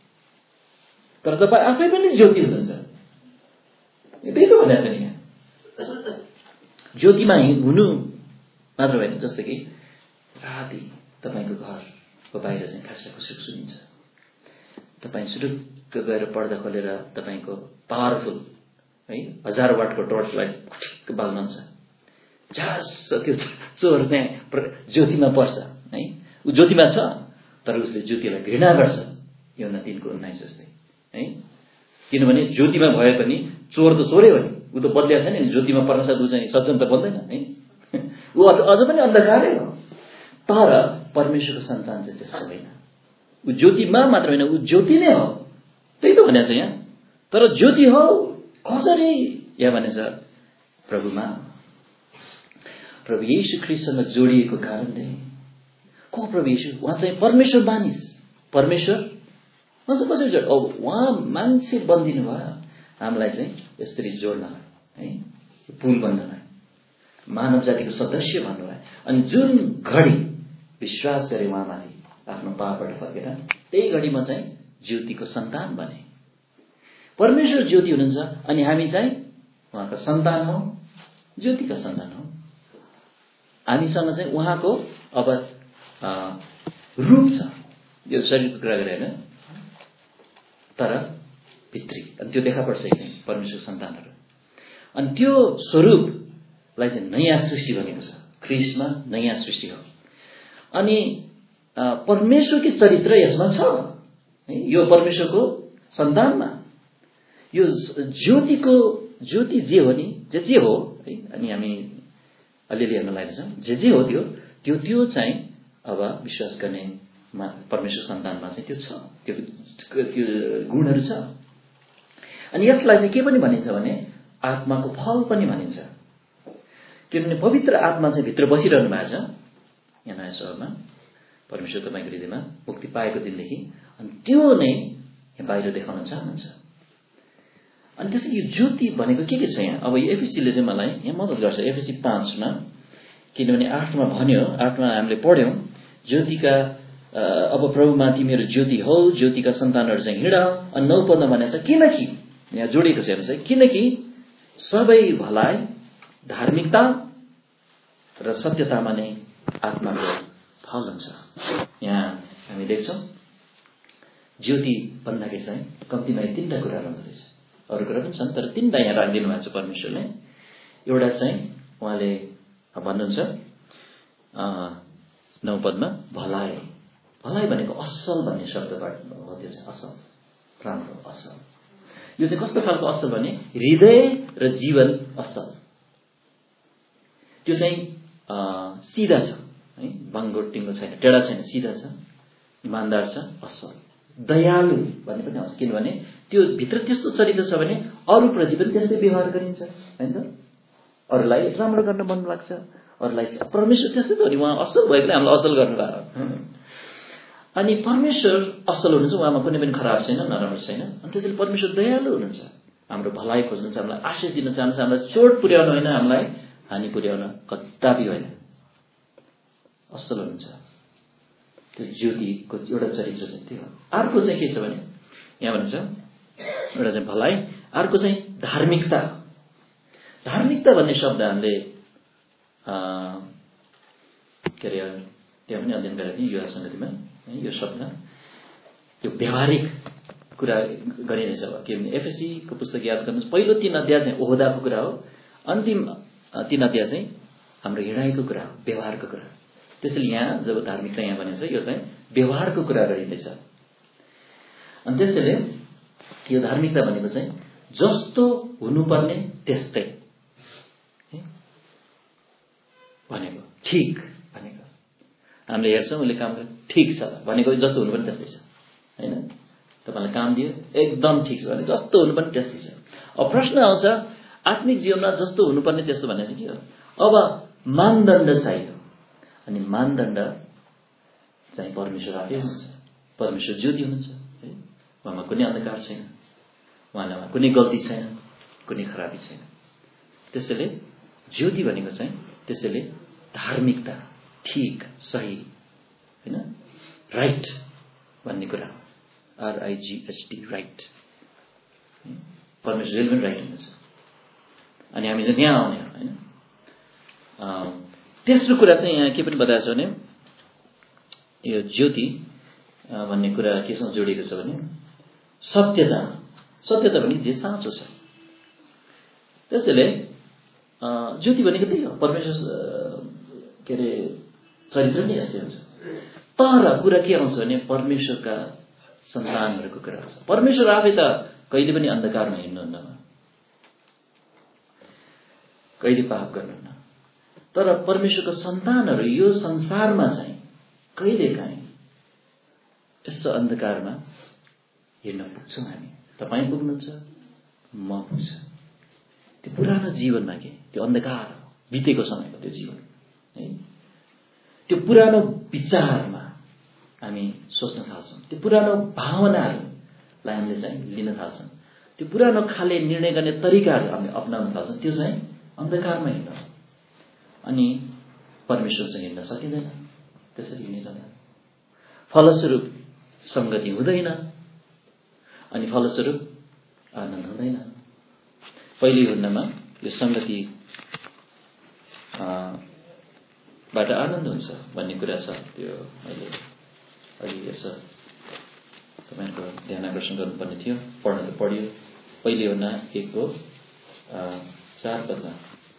A: तर तपाईँ आफै पनि ज्योति हुनुहुन्छ। त्यही त भनेको छ नि यहाँ, ज्योतिमा हुनु मात्र होइन, जस्तो कि राति तपाईँको घरको बाहिर चाहिँ खासै खुसुक सुनिन्छ, तपाईँ सुरुक्क गएर पर्दा खोलेर तपाईँको पावरफुल है हजार वाटको टर्च लाइट बाल्नुहुन्छ, झ्यास त्यो चोर त्यहाँ ज्योतिमा पर्छ है, ऊ ज्योतिमा छ तर उसले ज्योतिलाई घृणा गर्छ। योना तीनको उन्नाइस जस्तै है, किनभने ज्योतिमा भए पनि चोर त चोरै हो नि, ऊ त बदलिएको छैन नि, ज्योतिमा पर्न साथ ऊ चाहिँ सज्जन त बन्दैन है, ऊ अझ पनि अन्धकारै हो। तर परमेश्वरको सन्तान चाहिँ त्यस्तो होइन, ऊ ज्योतिमा मात्र होइन, ऊ ज्योति नै हो। त्यही त भनेको छ यहाँ, तर ज्योति हो कसरी यहाँ भनेछ, प्रभुमा, प्रभु येशू ख्रीष्टसँग जोडिएको कारणले। को प्रभु येशू? उहाँ चाहिँ परमेश्वर मानिस, परमेश्वर कसो कसरी जोड, अब उहाँ मान्छे बनिदिनु भयो हामीलाई चाहिँ यसरी जोड्नलाई है, पुल बन्नलाई, मानव जातिको सदस्य भन्नुभयो। अनि जुन घडी विश्वास गरे उहाँमाथि आफ्नो पापबाट फर्केर, त्यही घडी म चाहिँ ज्योतिको सन्तान बने। परमेश्वर ज्योति हुनुहुन्छ अनि हामी चाहिँ उहाँका सन्तान हौ, ज्योतिका सन्तान हौ। हामीसँग चाहिँ उहाँको अब रूप छ, यो शरीरको कुरा गरे होइन, तर भित्री, अनि त्यो देखा पर्छ परमेश्वर सन्तानहरू। अनि त्यो स्वरूपलाई चाहिँ नयाँ सृष्टि भनेको छ, ख्रीष्टमा नयाँ सृष्टि हो। अनि परमेश्वरको चरित्र यसमा छ है, यो परमेश्वरको सन्तानमा, यो ज्योतिको ज्योति जे हो नि, जे जे हो है, अनि हामी अलिअलि हेर्न लागेको छौँ, जे जे हो त्यो त्यो त्यो चाहिँ अब विश्वास गर्ने परमेश्वर सन्तानमा चाहिँ त्यो छ, त्यो त्यो गुणहरू छ। अनि यसलाई चाहिँ के पनि भनिन्छ भने आत्माको फल पनि भनिन्छ, किनभने पवित्र आत्मा चाहिँ भित्र बसिरहनु भएको छ यहाँ नयाँ सहरमा, परमेश्वर तपाईँको हृदयमा मुक्ति पाएको दिनदेखि, अनि त्यो नै बाहिर देखाउन चाहनुहुन्छ। अनि त्यसैले यो ज्योति भनेको के के छ यहाँ, अब यो एफएसीले चाहिँ मलाई यहाँ मद्दत गर्छ, एफएसी पाँचमा, किनभने आठमा भन्यो, आठमा हामीले पढ्यौँ, ज्योतिका अब प्रभुमा तिमीहरू ज्योति हौ, ज्योतिका सन्तानहरू चाहिँ हिँड। अनि नौ पदमा भनेको छ किनकि, यहाँ जोडिएको छ हेर्नुहोस् है, किनकि सबै भलाइ धार्मिकता र सत्यतामा नै आत्माको फल हुन्छ। यहाँ हामी देख्छौँ ज्योति भन्दाखेरि चाहिँ कम्तीमा तिनवटा कुराहरू हुँदो रहेछ, अरू कुरा पनि छन् तर तिनवटा यहाँ राखिदिनु भएको छ परमेश्वरले। एउटा चाहिँ उहाँले भन्नुहुन्छ नौ पदमा भलाइ, भलाइ भनेको असल भन्ने शब्दबाट हो, त्यो चाहिँ असल, राम्रो, असल। यो चाहिँ कस्तो खालको असल भने हृदय र जीवन असल, त्यो चाहिँ सिधा छ है, बाङ्गो टिङ्गो छैन, टेढा छैन, सिधा छ, इमान्दार छ, असल, दयालु भन्ने पनि आउँछ, किनभने त्यो भित्र त्यस्तो चरित्र छ भने अरूप्रति पनि त्यस्तै व्यवहार गरिन्छ होइन त, अरूलाई राम्रो गर्न मन लाग्छ, अरूलाई परमेश्वर त्यस्तै त हो नि, उहाँ असल भएकोले हामीलाई असल गर्नुभयो। अनि परमेश्वर असल हुनुहुन्छ, उहाँमा कुनै पनि खराब छैन, नराम्रो छैन। अनि त्यसैले परमेश्वर दयालु हुनुहुन्छ, हाम्रो भलाइ खोज्नुहुन्छ, हामीलाई आशिष दिन चाहनुहुन्छ, हामीलाई चोट पुर्याउन होइन, हामीलाई हानि पुर्याउन कदापि होइन, असल हुनुहुन्छ। त्यो ज्योतिको एउटा चरित्र चाहिँ त्यो हो। अर्को चाहिँ के छ भने यहाँ भन्छ एउटा चाहिँ भलाइ, अर्को चाहिँ धार्मिकता। धार्मिकता भन्ने शब्द हामीले के अरे त्यहाँ पनि अध्ययन गरेका थियौँ युवा सङ्गतिमा, यो शब्द यो व्यावहारिक कुरा गरिरहेछ। किनभने एफएसीको पुस्तक याद गर्नुहोस्, पहिलो तीन अध्याय चाहिँ ओहदाको कुरा हो, अन्तिम तीन अध्याय चाहिँ हाम्रो हिँडाइको कुरा हो, व्यवहारको कुरा। त्यसैले यहाँ जब धार्मिकता यहाँ भनेको छ, यो चाहिँ व्यवहारको कुरा गरिँदैछ। अनि त्यसैले यो धार्मिकता भनेको चाहिँ जस्तो हुनुपर्ने त्यस्तै भनेको, ठिक भनेको, हामीले हेर्छौँ उसले काम गर्छ ठिक छ भनेको, जस्तो हुनुपर्ने त्यस्तै छ होइन। तपाईँलाई काम दियो एकदम ठिक छ भने जस्तो हुनुपर्ने त्यस्तै छ। अब प्रश्न आउँछ आत्मिक जीवनमा जस्तो हुनुपर्ने त्यस्तो भने चाहिँ के हो? अब मानदण्ड चाहियो अनि मानदण्ड चाहिँ परमेश्वर आफै हुनुहुन्छ। परमेश्वर ज्योति हुनुहुन्छ है, उहाँमा कुनै अन्धकार छैन, उहाँमा कुनै गल्ती छैन, कुनै खराबी छैन। त्यसैले ज्योति भनेको चाहिँ त्यसैले धार्मिकता, ठीक, सही हैन, राइट भन्ने कुरा हो। R I G H T right. परमेश्वर जहिले पनि राइट हुनुहुन्छ अनि हामी चाहिँ यहाँ आउने हो हैन। तेस्रो कुरा चाहिँ यहाँ के पनि बताएको छ भने यो ज्योति भन्ने कुरा केसँग जोडिएको छ भने सत्यता। सत्यता भने जे साँचो छ। त्यसैले ज्योति भनेको त्यही हो, परमेश्वर के अरे चरित्र नै यस्तै हुन्छ। तर कुरा के आउँछ भने परमेश्वरका सन्तानहरूको कुरा आउँछ। परमेश्वर आफै त कहिले पनि अन्धकारमा हिँड्नुहुन्न, कहिले पाप गर्नुहुन्न। तर परमेश्वरको सन्तानहरू यो संसारमा चाहिँ कहिलेकाहीँ यसो अन्धकारमा हिँड्न पुग्छौँ हामी। तपाईँ पुग्नुहुन्छ, म पुग्छ। त्यो पुरानो जीवनमा के त्यो अन्धकार हो, बितेको समयको त्यो जीवन है। त्यो पुरानो विचारमा हामी सोच्न थाल्छौँ, त्यो पुरानो भावनाहरूलाई हामीले चाहिँ लिन थाल्छौँ, त्यो पुरानो खाले निर्णय गर्ने तरिकाहरू हामीले अपनाउन थाल्छौँ। त्यो चाहिँ अन्धकारमा हिँड्नु हो अनि परमेश्वरसँग हिँड्न सकिँदैन। त्यसरी हिँडिँदैन, फलस्वरूप संगति हुँदैन अनि फलस्वरूप आनन्द हुँदैन। पहिले हुन्नमा यो संगति बाट आनन्द हुन्छ भन्ने कुरा छ। त्यो मैले अहिले यसो तपाईँको ध्यान आकर्षण गर्नुपर्ने थियो, पढ्न त पढ्यो। पहिले हुन्ना एकको चार पदमा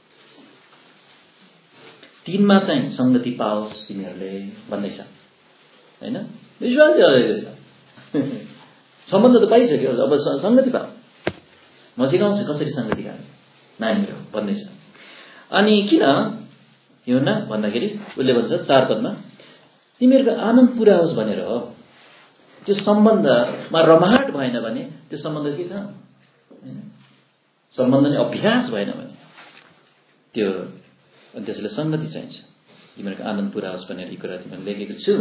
A: तीनमा चाहिँ संगति पाओस् तिमीहरूले भन्दैछ हैन। विश्वास गरेको छ, सम्बन्ध त पाइसक्यो, अब संगति पाऊ। म सिकाउँछु कसरी संगति गर्ने नानीहरू भन्दैछ। अनि किन यो न भन्दाखेरि उसले भन्छ चार पदमा तिमीहरूको आनन्द पुरा होस् भनेर हो। त्यो सम्बन्धमा रमाहट भएन भने त्यो सम्बन्ध के छ हैन, सम्बन्ध नै अभ्यास भएन भने त्यो अनि त्यसले संगति चाहिन्छ। तिमीहरूको आनन्द पुरा होस् भनेर यी कुरा तिमीले लेखेको छु।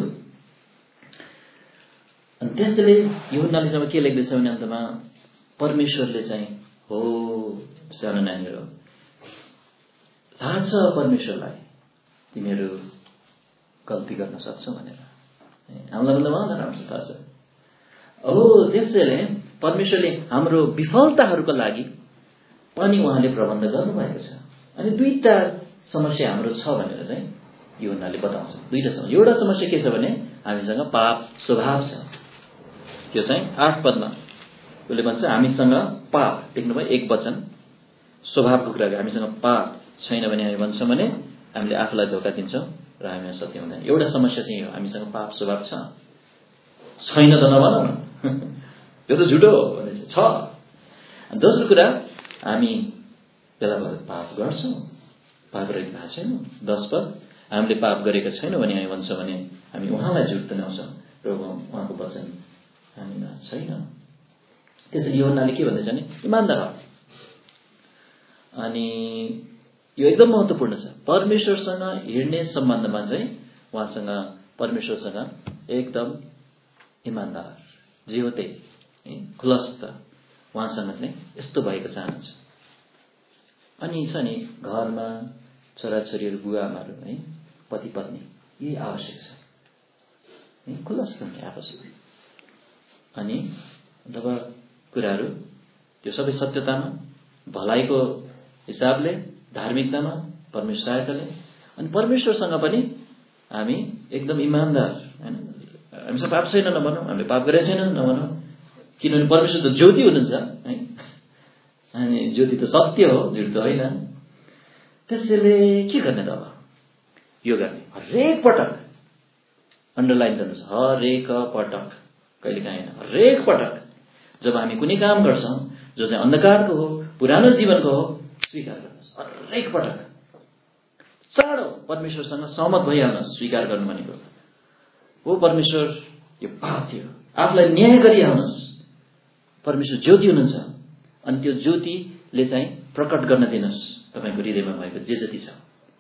A: अनि त्यसले यूहन्नाले जब के लेख्दैछ भने अन्तमा परमेश्वरले चाहिँ हो सानो नानीहरू थाहा छ परमेश्वरलाई तिमीहरू गल्ती गर्न सक्छौ भनेर, हामीलाई भन्दा उहाँलाई राम्रो थाहा छ। हो त्यसैले परमेश्वरले हाम्रो विफलताहरूको लागि पनि उहाँले प्रबन्ध गर्नुभएको छ। अनि दुईटा समस्या हाम्रो छ भनेर चाहिँ यूहन्नाले बताउँछ। दुईटा समस्या। एउटा समस्या के छ भने हामीसँग पाप स्वभाव छ। त्यो चाहिँ आठ पदमा उसले भन्छ हामीसँग पाप, देख्नुभयो एक वचन स्वभावको कुरा, हामीसँग पाप छैन भने हामी भन्छौँ भने हामीले आफूलाई धोका दिन्छौँ र हामीमा सत्य हुँदैन। एउटा समस्या चाहिँ हो, हामीसँग पाप स्वभाव छ। छैन त नभनौँ न, त्यो त झुटो हो भनेपछि छ। दोस्रो कुरा हामी बेला बेला पाप गर्छौँ, पाप रहेको थाहा छैन। दस पद हामीले पाप गरेका छैनौँ भने हामी भन्छौँ भने हामी उहाँलाई झुट तुल्याउँछौँ र उहाँको वचन हामीमा छैन। त्यसैले यूहन्नाले के भन्दैछ भने इमानदार हो। अनि यो एकदम महत्त्वपूर्ण छ। परमेश्वरसँग हिँड्ने सम्बन्धमा चाहिँ उहाँसँग परमेश्वरसँग एकदम इमानदार जे हो त्यही खुलस्त उहाँसँग चाहिँ यस्तो भएको चाहनुहुन्छ। अनि छ नि घरमा छोराछोरीहरू बुवाआमाहरू है पति पत्नी यही आवश्यक छ, खुलस्त हुने आपसमा। अनि जब कुराहरू त्यो सबै सत्यतामा भलाइको हिसाबले धार्मिकतामा परमेश्वर सहायताले अनि परमेश्वरसँग पनि हामी एकदम इमानदार हैन। हामीसँग पाप छैन नभनौँ, हामीले पाप गरेका छैन नभनौँ, किनभने परमेश्वर त ज्योति हुनुहुन्छ है। अनि ज्योति त सत्य हो, झुट त होइन। त्यसैले के गर्ने त अब यो गर्ने हरेक पटक अन्डरलाइन गर्नुहोस्, हरेक पटक, कहिले काहीँ होइन, हरेक पटक जब हामी कुनै काम गर्छौँ जो चाहिँ अन्धकारको हो, पुरानो जीवनको हो, स्वीकार गर्नुहोस् हरेक पटक। चाँडो परमेश्वरसँग सहमत भइहाल्नुहोस् स्वीकार गर्नु भनेको हो परमेश्वर यो पाप थियो, आफूलाई न्याय गरिहाल्नुहोस्। परमेश्वर ज्योति हुनुहुन्छ अनि त्यो ज्योतिले चाहिँ प्रकट गर्न दिनुहोस् तपाईँको हृदयमा भएको जे जति छ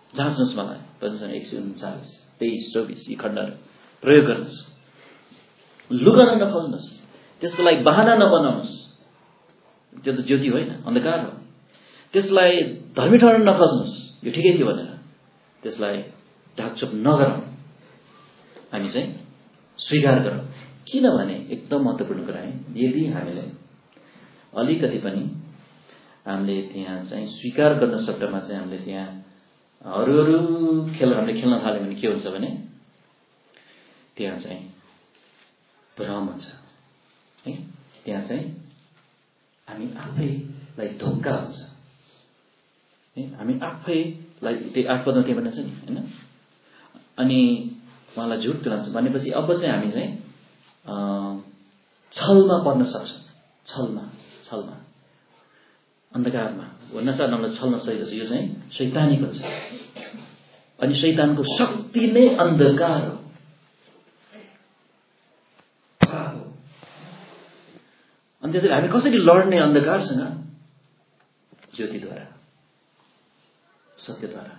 A: जाँच्नुहोस् मलाई भजन एक सय उन्चालिस तेइस चौबिस यी खण्डहरू प्रयोग गर्नुहोस्। लुकाउन नखोज्नुहोस्, त्यसको लागि बहाना नबनाउनुहोस्। त्यो त ज्योति होइन, अन्धकार हो। त्यसलाई धर्मी ठहराउन नखोज्नुहोस्, यो ठिकै थियो भनेर त्यसलाई ढाकछोप नगरौँ, हामी चाहिँ स्वीकार गरौँ। किनभने एकदम महत्त्वपूर्ण कुरा है, यदि हामीले अलिकति पनि हामीले त्यहाँ चाहिँ स्वीकार गर्न सक्दामा चाहिँ हामीले त्यहाँ अरू अरू खेल हामीले खेल्न थाल्यो भने के हुन्छ भने त्यहाँ चाहिँ भ्रम हुन्छ है, त्यहाँ चाहिँ हामी आफैलाई धोका हुन्छ है, हामी आफैलाई त्यो आफपदमा के भन्छ नि होइन। अनि उहाँलाई झुट तुलाउँछ भनेपछि अब चाहिँ हामी चाहिँ छलमा पर्न सक्छौँ, छलमा छलमा अन्धकारमा नचाह नम्बर छल्न सकेको छ। यो चाहिँ शैतानीको छ अनि शैतानको शक्ति नै अन्धकार हो। अनि त्यसैले हामी कसरी लड्ने अन्धकारसँग? ज्योतिद्वारा, सत्यद्वारा,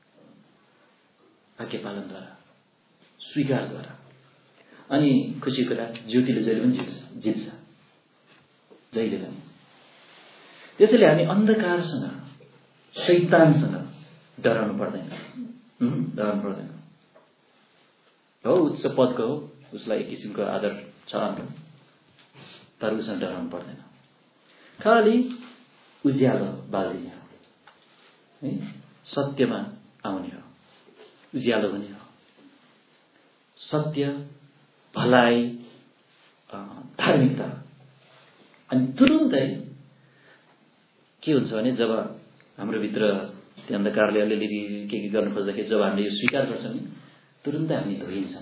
A: आज्ञा पालनद्वारा, स्वीकारद्वारा। अनि खुसी कुरा ज्योतिले जहिले पनि जित्छ जित्छ जहिले पनि। त्यसैले हामी अन्धकारसँग शैतानसँग डराउनु पर्दैन, डराउनु पर्दैन। हो उच्च पदको हो, उसलाई एक किसिमको आदर छ हाम्रो, तर उसँग डराउनु पर्दैन। खालि उज्यालो बाल्दिने हो है, सत्यमा आउने हो, उज्यालो हुने हो। सत्य, भलाइ, धार्मिकता। अनि तुरुन्तै के हुन्छ भने जब हाम्रो भित्र त्यो अन्धकारले अलिअलि के के गर्न खोज्दाखेरि जब हामीले यो स्वीकार गर्छौँ नि तुरुन्तै हामी धोइन्छौँ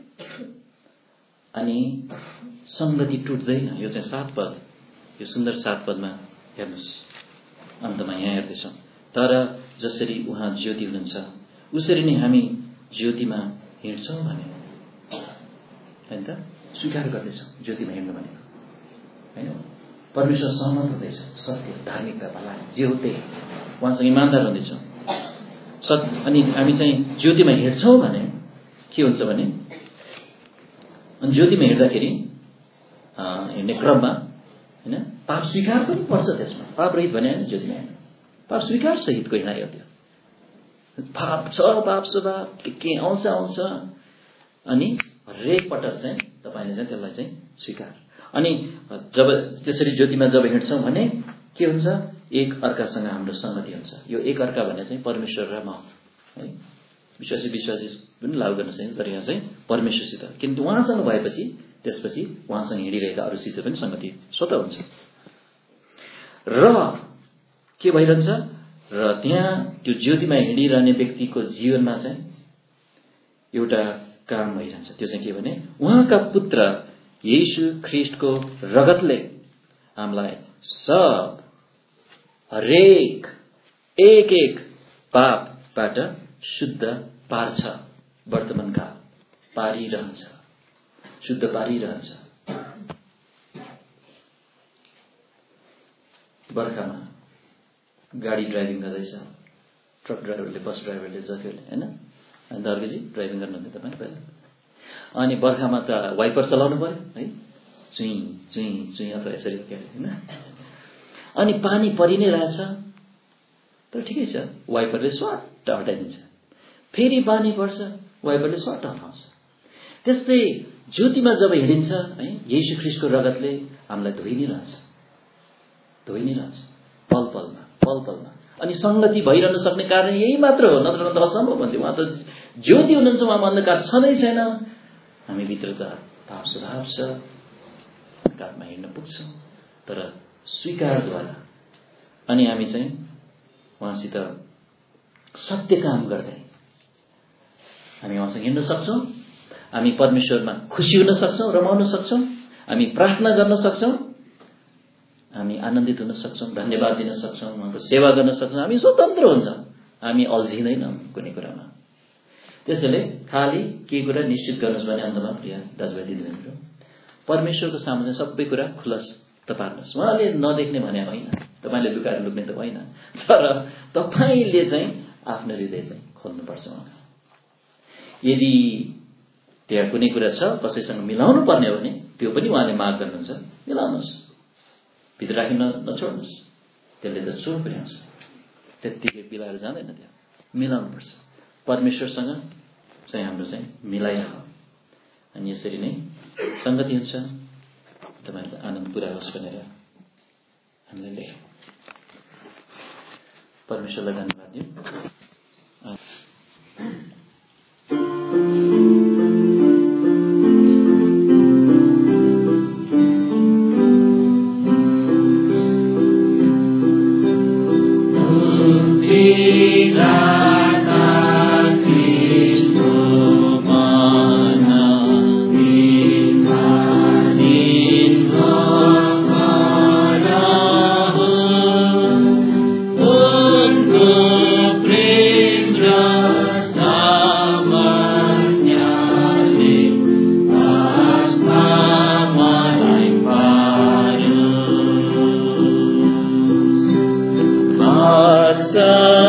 A: अनि सङ्गति टुट्दैन। यो चाहिँ सात पद, यो सुन्दर सात पदमा हेर्नुहोस्, अन्तमा यहाँ हेर्दैछौँ। तर जसरी उहाँ ज्योति हुनुहुन्छ उसरी नै हामी ज्योतिमा हिँड्छौँ भने होइन त, स्वीकार गर्दैछौँ ज्योतिमा हिँड्नु भनेको होइन। परमेश्वर सहमत हुँदैछ, सत्य, धार्मिकता, भलाइ जे हो त्यही उहाँसँग इमान्दार हुँदैछौँ। सत् अनि हामी चाहिँ ज्योतिमा हिँड्छौँ भने के हुन्छ भने अनि ज्योतिमा हिँड्दाखेरि हिँड्ने क्रममा होइन पाप स्वीकार पनि पर्छ। त्यसमा पाप रहित भने होइन, ज्योतिमा हिँड्नु पाप स्वीकार सहितको हिँडाइ हो। त्यो पाप छ, पाप स्वभाव के के आउँछ आउँछ अनि हरेक पटक चाहिँ तपाईँले चाहिँ त्यसलाई चाहिँ स्वीकार। अनि जब त्यसरी ज्योतिमा जब हिँड्छौँ भने के हुन्छ, एक अर्कासँग हाम्रो सङ्गति हुन्छ। यो एक अर्का भने चाहिँ परमेश्वर र म है, विश्वासी विश्वासी पनि लागू गर्न सकिन्छ, तर यहाँ चाहिँ परमेश्वरसित, किनकि उहाँसँग भएपछि त्यसपछि उहाँसँग हिँडिरहेका अरूसित पनि सङ्गति स्वतः हुन्छ। र के भइरहन्छ, र त्यहाँ त्यो ज्योतिमा हिँडिरहने व्यक्तिको जीवनमा चाहिँ एउटा काम भइरहन्छ। त्यो चाहिँ के भने उहाँका पुत्र येशू ख्रीष्टको रगतले हामीलाई सब हरेक एक एक पापबाट शुद्ध पार्छ, वर्तमान काल पारिरहन्छ, शुद्ध पारिरहन्छ। बर्खामा गाडी ड्राइभिङ गर्दैछ, ट्रक ड्राइभरले, बस ड्राइभरले, जतिले होइन, दर्गेजी ड्राइभिङ गर्नुहुन्थ्यो तपाईँ पहिला। अनि बर्खामा त वाइपर चलाउनु पर्यो है, चुई चुई चुई अथवा यसरी के अरे होइन। अनि पानी परि नै रहेछ, तर ठिकै छ, वाइपरले स्वाट हटाइदिन्छ। फेरि पानी पर्छ, वाइपरले स्वाट हटाउँछ। त्यस्तै ज्योतिमा जब हिँडिन्छ है, येशू ख्रीष्टको रगतले हामीलाई धोइ नै रहन्छ, धोइ नै रहन्छ पल पलमा, पल पलमा। अनि सङ्गति भइरहन सक्ने कारण यही मात्र हो, नत्र त असम्भव भन्थ्यो। उहाँ त ज्योति हुनुहुन्छ, उहाँमा अन्धकार छँदै छैन। हामी भित्र त पाप स्वभाव छ, अन्धकारमा हिँड्न पुग्छौँ, तर स्वीकारद्वारा अनि हामी चाहिँ उहाँसित सत्य काम गर्दै हामी उहाँसँग हिँड्न सक्छौँ। हामी परमेश्वरमा खुसी हुन सक्छौँ, रमाउन सक्छौँ, हामी प्रार्थना गर्न सक्छौँ, हामी आनन्दित हुन सक्छौँ, धन्यवाद दिन सक्छौँ, उहाँको सेवा गर्न सक्छौँ। हामी स्वतन्त्र हुन्छौँ, हामी अल्झिँदैनौँ कुनै कुरामा। त्यसैले खालि के कुरा निश्चित गर्नुहोस् भने अन्तमा प्रिय दाजुभाइ दिदीबहिनीहरू, परमेश्वरको सामु सबै कुरा खुलस्त पार्नुहोस्। उहाँले नदेख्ने भने होइन, तपाईँले लुकाएर लुक्ने त होइन, तर तपाईँले चाहिँ आफ्नो हृदय चाहिँ खोज्नुपर्छ उहाँका। यदि त्यहाँ कुनै कुरा छ कसैसँग मिलाउनु पर्ने हो भने त्यो पनि उहाँले माग गर्नुहुन्छ, मिलाउनुहोस्, भित्र राखी नछोड्नुहोस्, त्यसले त चोर पुर्याउँछ। त्यत्तिकै बिलाएर जाँदैन, त्यहाँ मिलाउनुपर्छ। परमेश्वरसँग चाहिँ हाम्रो चाहिँ मिलाइराख, अनि यसरी नै सङ्गति हुन्छ, तपाईँहरूको आनन्द पुरा होस् भनेर हामीले लेख्यौँ। परमेश्वरलाई धन्यवाद दिउँ। Son